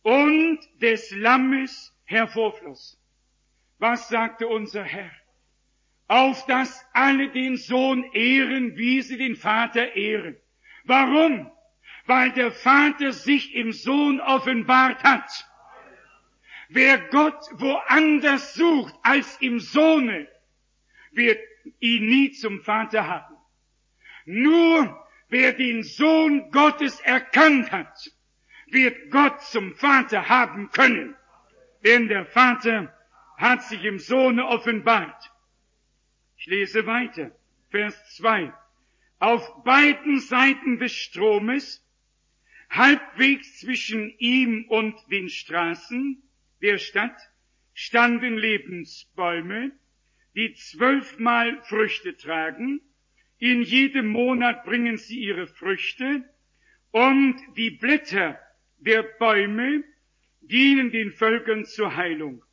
und des Lammes hervorfloss. Was sagte unser Herr? Auf dass alle den Sohn ehren, wie sie den Vater ehren. Warum? Weil der Vater sich im Sohn offenbart hat. Wer Gott woanders sucht als im Sohne, wird ihn nie zum Vater haben. Nur wer den Sohn Gottes erkannt hat, wird Gott zum Vater haben können. Denn der Vater hat sich im Sohne offenbart. Ich lese weiter, Vers 2. Auf beiden Seiten des Stromes, halbwegs zwischen ihm und den Straßen der Stadt, standen Lebensbäume, die 12-mal Früchte tragen. In jedem Monat bringen sie ihre Früchte, und die Blätter der Bäume dienen den Völkern zur Heilung.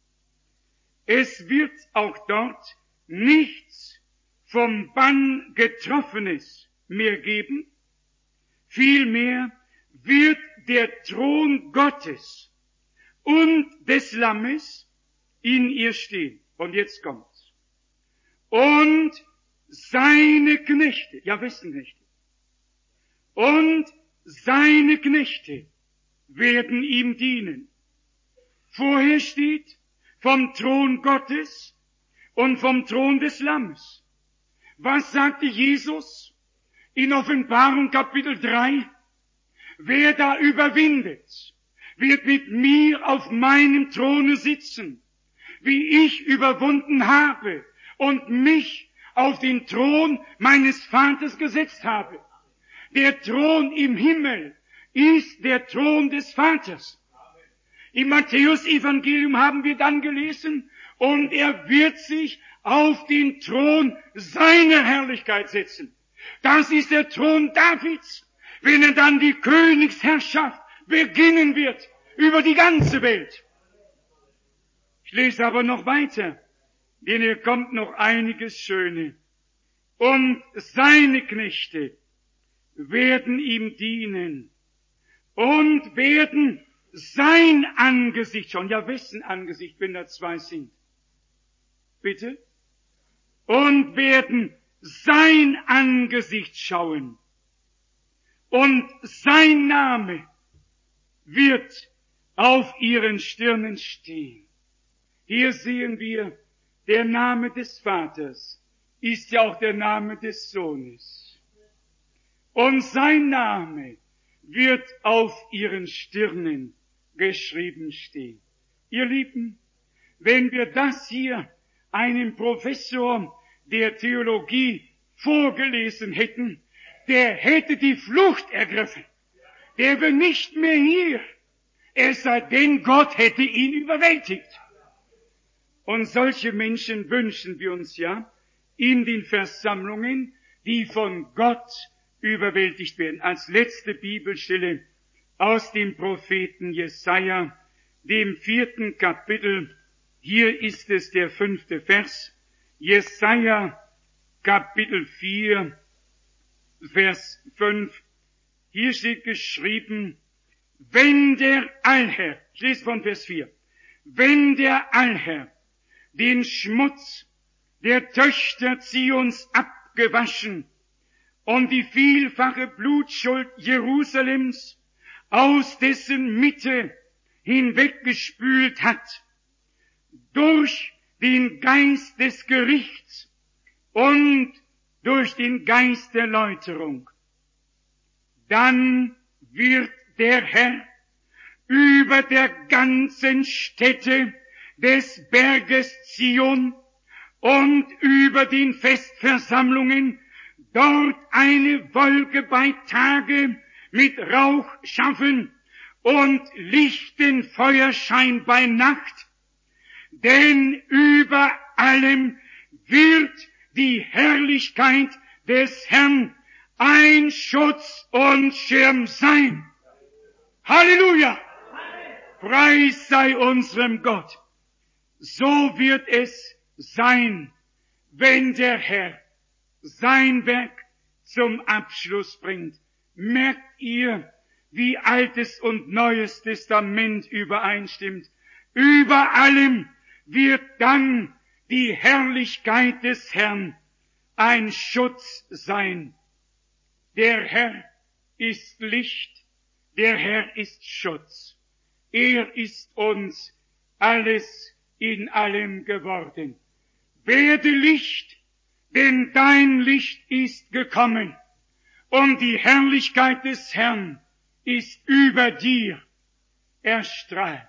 Es wird auch dort nichts vom Bann Getroffenes mehr geben, vielmehr wird der Thron Gottes und des Lammes in ihr stehen. Und jetzt kommt's. Und seine Knechte, ja wessen Knechte? Und seine Knechte werden ihm dienen. Vorher steht vom Thron Gottes und vom Thron des Lammes. Was sagte Jesus in Offenbarung Kapitel 3? Wer da überwindet, wird mit mir auf meinem Throne sitzen, wie ich überwunden habe und mich auf den Thron meines Vaters gesetzt habe. Der Thron im Himmel ist der Thron des Vaters. Im Matthäus-Evangelium haben wir dann gelesen, und er wird sich auf den Thron seiner Herrlichkeit setzen. Das ist der Thron Davids, wenn er dann die Königsherrschaft beginnen wird über die ganze Welt. Ich lese aber noch weiter, denn hier kommt noch einiges Schöne. Und seine Knechte werden ihm dienen und werden sein Angesicht schauen. Ja, wessen Angesicht, wenn da zwei sind? Bitte? Und werden sein Angesicht schauen. Und sein Name wird auf ihren Stirnen stehen. Hier sehen wir, der Name des Vaters ist ja auch der Name des Sohnes. Und sein Name wird auf ihren Stirnen geschrieben stehen. Ihr Lieben, wenn wir das hier einem Professor der Theologie vorgelesen hätten, der hätte die Flucht ergriffen. Der wäre nicht mehr hier, es sei denn, Gott hätte ihn überwältigt. Und solche Menschen wünschen wir uns ja in den Versammlungen, die von Gott überwältigt werden. Als letzte Bibelstelle aus dem Propheten Jesaja, dem 4. Kapitel. Hier ist es der 5. Vers. Jesaja, Kapitel 4, Vers 5. Hier steht geschrieben, wenn der Allherr, ich lese von Vers 4, wenn der Allherr den Schmutz der Töchter Zions abgewaschen und die vielfache Blutschuld Jerusalems aus dessen Mitte hinweggespült hat, durch den Geist des Gerichts und durch den Geist der Läuterung, dann wird der Herr über der ganzen Stätte des Berges Zion und über den Festversammlungen dort eine Wolke bei Tage mit Rauch schaffen und lichten Feuerschein bei Nacht, denn über allem wird die Herrlichkeit des Herrn ein Schutz und Schirm sein. Halleluja! Preis sei unserem Gott. So wird es sein, wenn der Herr sein Werk zum Abschluss bringt. Merkt ihr, wie Altes und Neues Testament übereinstimmt. Über allem wird dann die Herrlichkeit des Herrn ein Schutz sein. Der Herr ist Licht, der Herr ist Schutz. Er ist uns alles in allem geworden. Werde Licht, denn dein Licht ist gekommen, und die Herrlichkeit des Herrn ist über dir erstrahlt.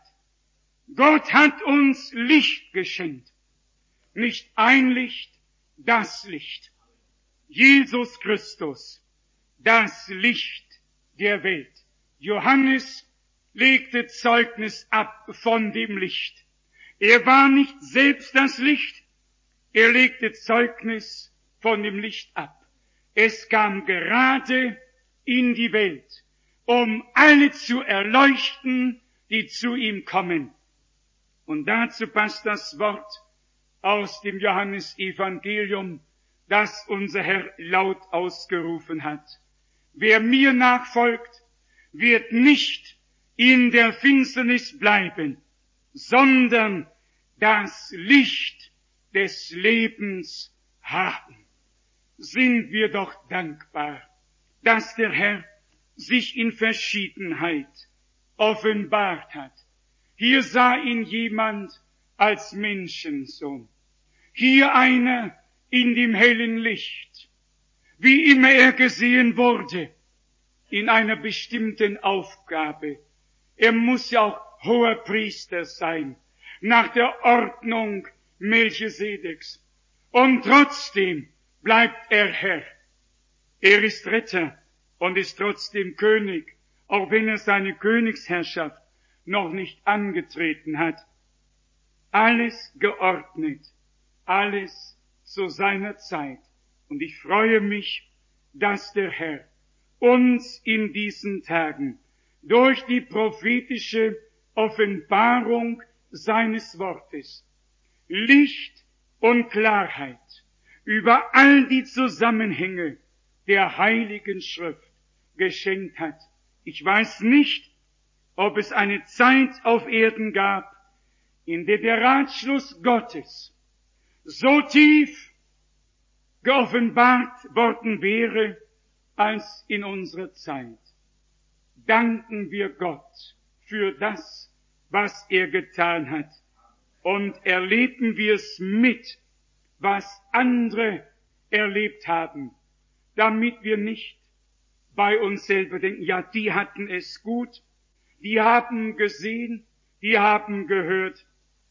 Gott hat uns Licht geschenkt. Nicht ein Licht, das Licht. Jesus Christus, das Licht der Welt. Johannes legte Zeugnis ab von dem Licht. Er war nicht selbst das Licht, er legte Zeugnis von dem Licht ab. Es kam gerade in die Welt, um alle zu erleuchten, die zu ihm kommen. Und dazu passt das Wort aus dem Johannesevangelium, das unser Herr laut ausgerufen hat. Wer mir nachfolgt, wird nicht in der Finsternis bleiben, sondern das Licht des Lebens haben. Sind wir doch dankbar, dass der Herr sich in Verschiedenheit offenbart hat. Hier sah ihn jemand als Menschensohn, hier einer in dem hellen Licht, wie immer er gesehen wurde, in einer bestimmten Aufgabe. Er muss ja auch hoher Priester sein, nach der Ordnung Melchisedeks. Und trotzdem bleibt er Herr. Er ist Retter und ist trotzdem König, auch wenn er seine Königsherrschaft noch nicht angetreten hat. Alles geordnet, alles zu seiner Zeit. Und ich freue mich, dass der Herr uns in diesen Tagen durch die prophetische Offenbarung seines Wortes Licht und Klarheit über all die Zusammenhänge der Heiligen Schrift geschenkt hat. Ich weiß nicht, ob es eine Zeit auf Erden gab, in der der Ratschluss Gottes so tief geoffenbart worden wäre, als in unserer Zeit. Danken wir Gott für das, was er getan hat, und erleben wir es mit, was andere erlebt haben, damit wir nicht bei uns selber denken, ja, die hatten es gut, die haben gesehen, die haben gehört.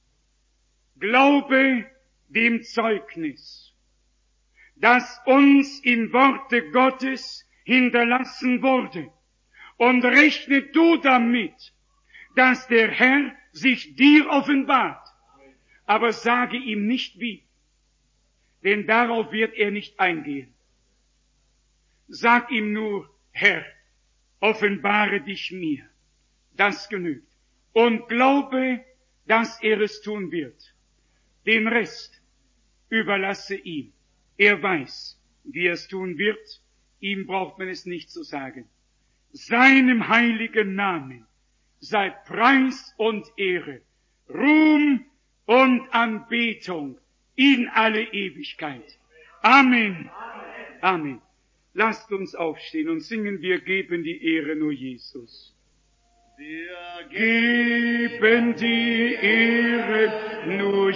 Glaube dem Zeugnis, das uns im Worte Gottes hinterlassen wurde, und rechne du damit, dass der Herr sich dir offenbart, aber sage ihm nicht wie, denn darauf wird er nicht eingehen. Sag ihm nur, Herr, offenbare dich mir, das genügt, und glaube, dass er es tun wird. Den Rest überlasse ihm. Er weiß, wie er es tun wird, ihm braucht man es nicht zu sagen. Seinem heiligen Namen sei Preis und Ehre, Ruhm und Anbetung in alle Ewigkeit. Amen. Amen. Lasst uns aufstehen und singen, wir geben die Ehre nur Jesus. Wir geben die Ehre nur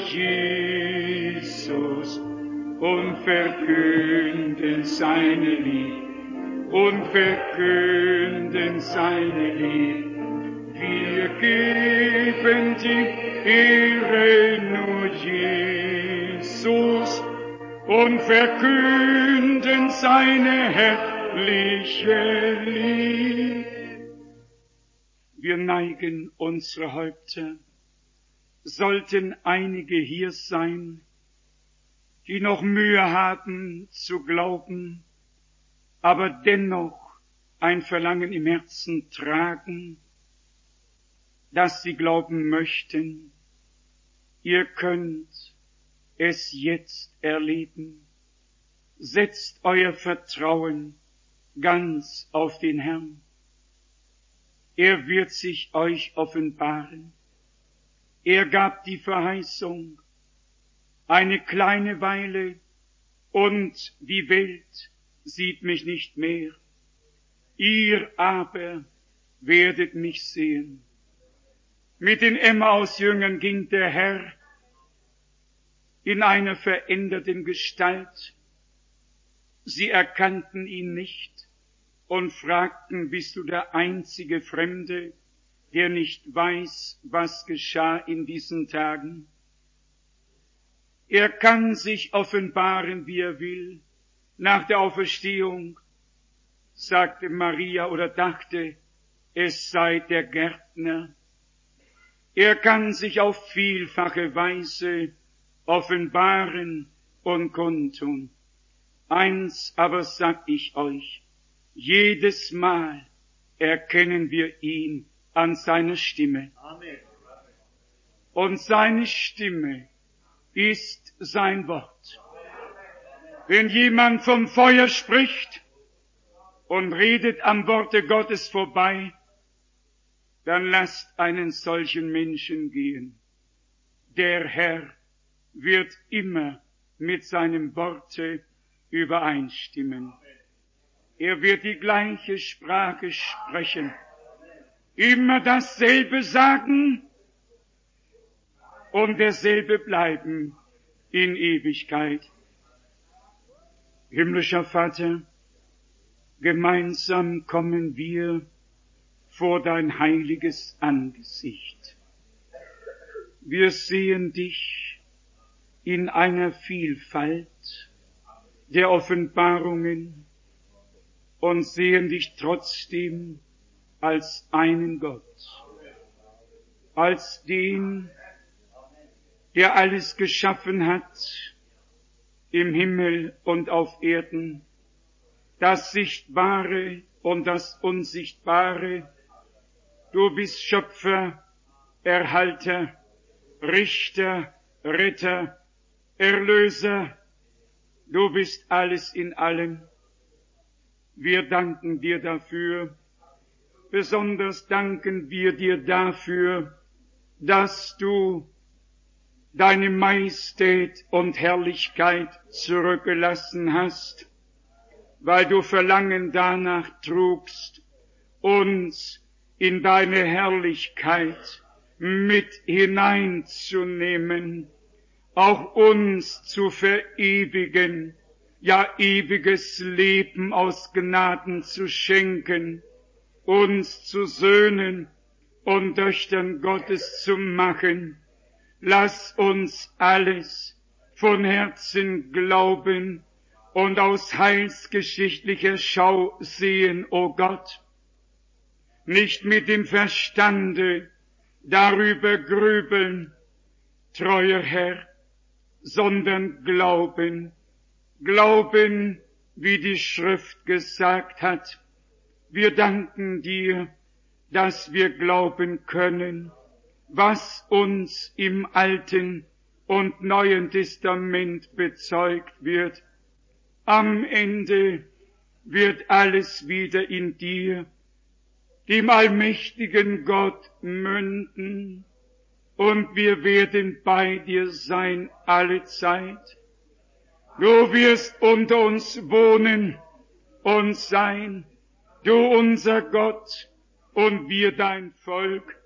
Jesus und verkünden seine Liebe. Und verkünden seine Liebe. Wir geben die Ehre nur Jesus und verkünden seine herrliche Liebe. Wir neigen unsere Häupter. Sollten einige hier sein, die noch Mühe haben zu glauben, aber dennoch ein Verlangen im Herzen tragen, dass sie glauben möchten, ihr könnt es jetzt erleben. Setzt euer Vertrauen ganz auf den Herrn. er wird sich euch offenbaren. Er gab die Verheißung, eine kleine Weile, und die Welt sieht mich nicht mehr. Ihr aber werdet mich sehen. Mit den Emmaus-Jüngern ging der Herr in einer veränderten Gestalt. Sie erkannten ihn nicht und fragten, bist du der einzige Fremde, der nicht weiß, was geschah in diesen Tagen? Er kann sich offenbaren, wie er will. Nach der Auferstehung sagte Maria oder dachte, es sei der Gärtner. Er kann sich auf vielfache Weise offenbaren und kundtun. Eins aber sag ich euch, jedes Mal erkennen wir ihn an seiner Stimme. Amen. Und seine Stimme ist sein Wort. Wenn jemand vom Feuer spricht und redet am Worte Gottes vorbei, dann lasst einen solchen Menschen gehen. Der Herr wird immer mit seinem Worte übereinstimmen. Er wird die gleiche Sprache sprechen, immer dasselbe sagen und derselbe bleiben in Ewigkeit. Himmlischer Vater, gemeinsam kommen wir vor dein heiliges Angesicht. Wir sehen dich in einer Vielfalt der Offenbarungen und sehen dich trotzdem als einen Gott, als den, der alles geschaffen hat, im Himmel und auf Erden, das Sichtbare und das Unsichtbare. Du bist Schöpfer, Erhalter, Richter, Retter, Erlöser. Du bist alles in allem. Wir danken dir dafür. Besonders danken wir dir dafür, dass du deine Majestät und Herrlichkeit zurückgelassen hast, weil du Verlangen danach trugst, uns in deine Herrlichkeit mit hineinzunehmen, auch uns zu verewigen, ja ewiges Leben aus Gnaden zu schenken, uns zu Söhnen und Töchtern Gottes zu machen. Lass uns alles von Herzen glauben und aus heilsgeschichtlicher Schau sehen, o Gott, nicht mit dem Verstande darüber grübeln, treuer Herr, sondern glauben, glauben, wie die Schrift gesagt hat. Wir danken dir, dass wir glauben können, was uns im Alten und Neuen Testament bezeugt wird. Am Ende wird alles wieder in dir, dem allmächtigen Gott, münden, und wir werden bei dir sein alle Zeit. Du wirst unter uns wohnen und sein, du unser Gott und wir dein Volk.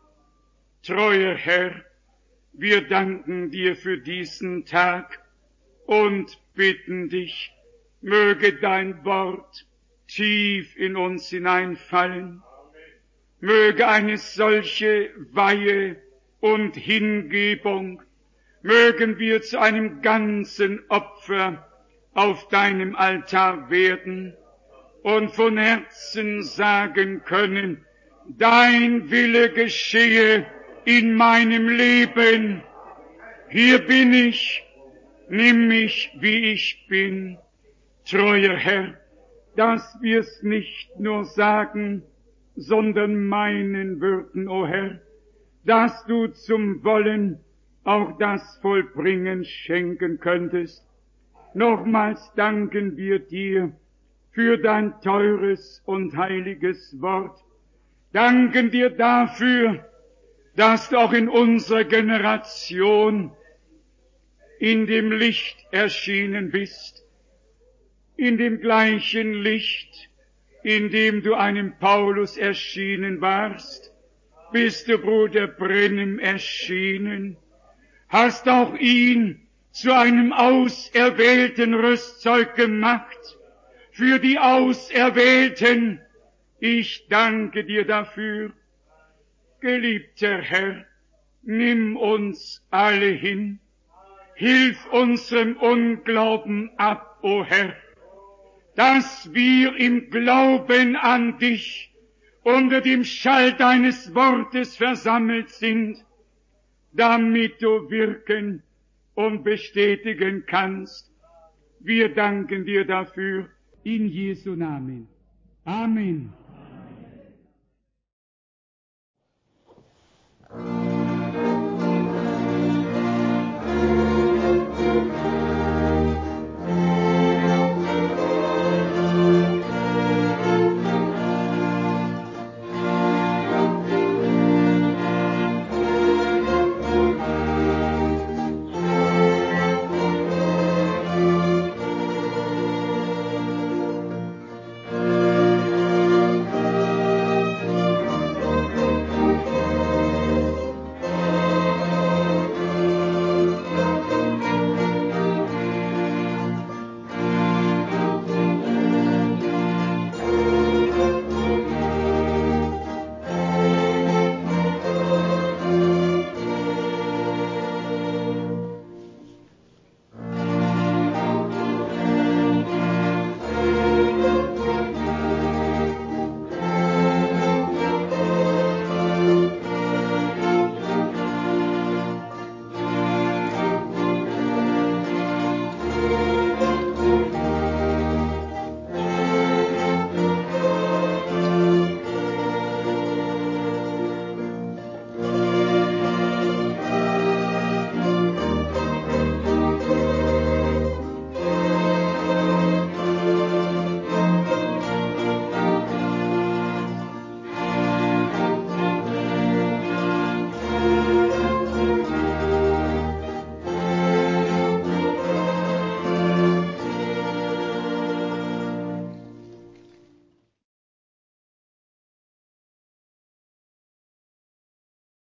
Treuer Herr, wir danken dir für diesen Tag und bitten dich, möge dein Wort tief in uns hineinfallen, möge eine solche Weihe und Hingebung, mögen wir zu einem ganzen Opfer auf deinem Altar werden und von Herzen sagen können, dein Wille geschehe in meinem Leben. Hier bin ich, nimm mich, wie ich bin. Treuer Herr, dass wir's nicht nur sagen, sondern meinen würden, o Herr, dass du zum Wollen auch das Vollbringen schenken könntest. Nochmals danken wir dir für dein teures und heiliges Wort, danken dir dafür, dass du auch in unserer Generation in dem Licht erschienen bist, in dem gleichen Licht, in dem du einem Paulus erschienen warst, bist du Bruder Brennem erschienen, hast auch ihn zu einem auserwählten Rüstzeug gemacht, für die Auserwählten. Ich danke dir dafür. Geliebter Herr, nimm uns alle hin, hilf unserem Unglauben ab, o Herr, dass wir im Glauben an dich unter dem Schall deines Wortes versammelt sind, damit du wirken und bestätigen kannst. Wir danken dir dafür in Jesu Namen. Amen.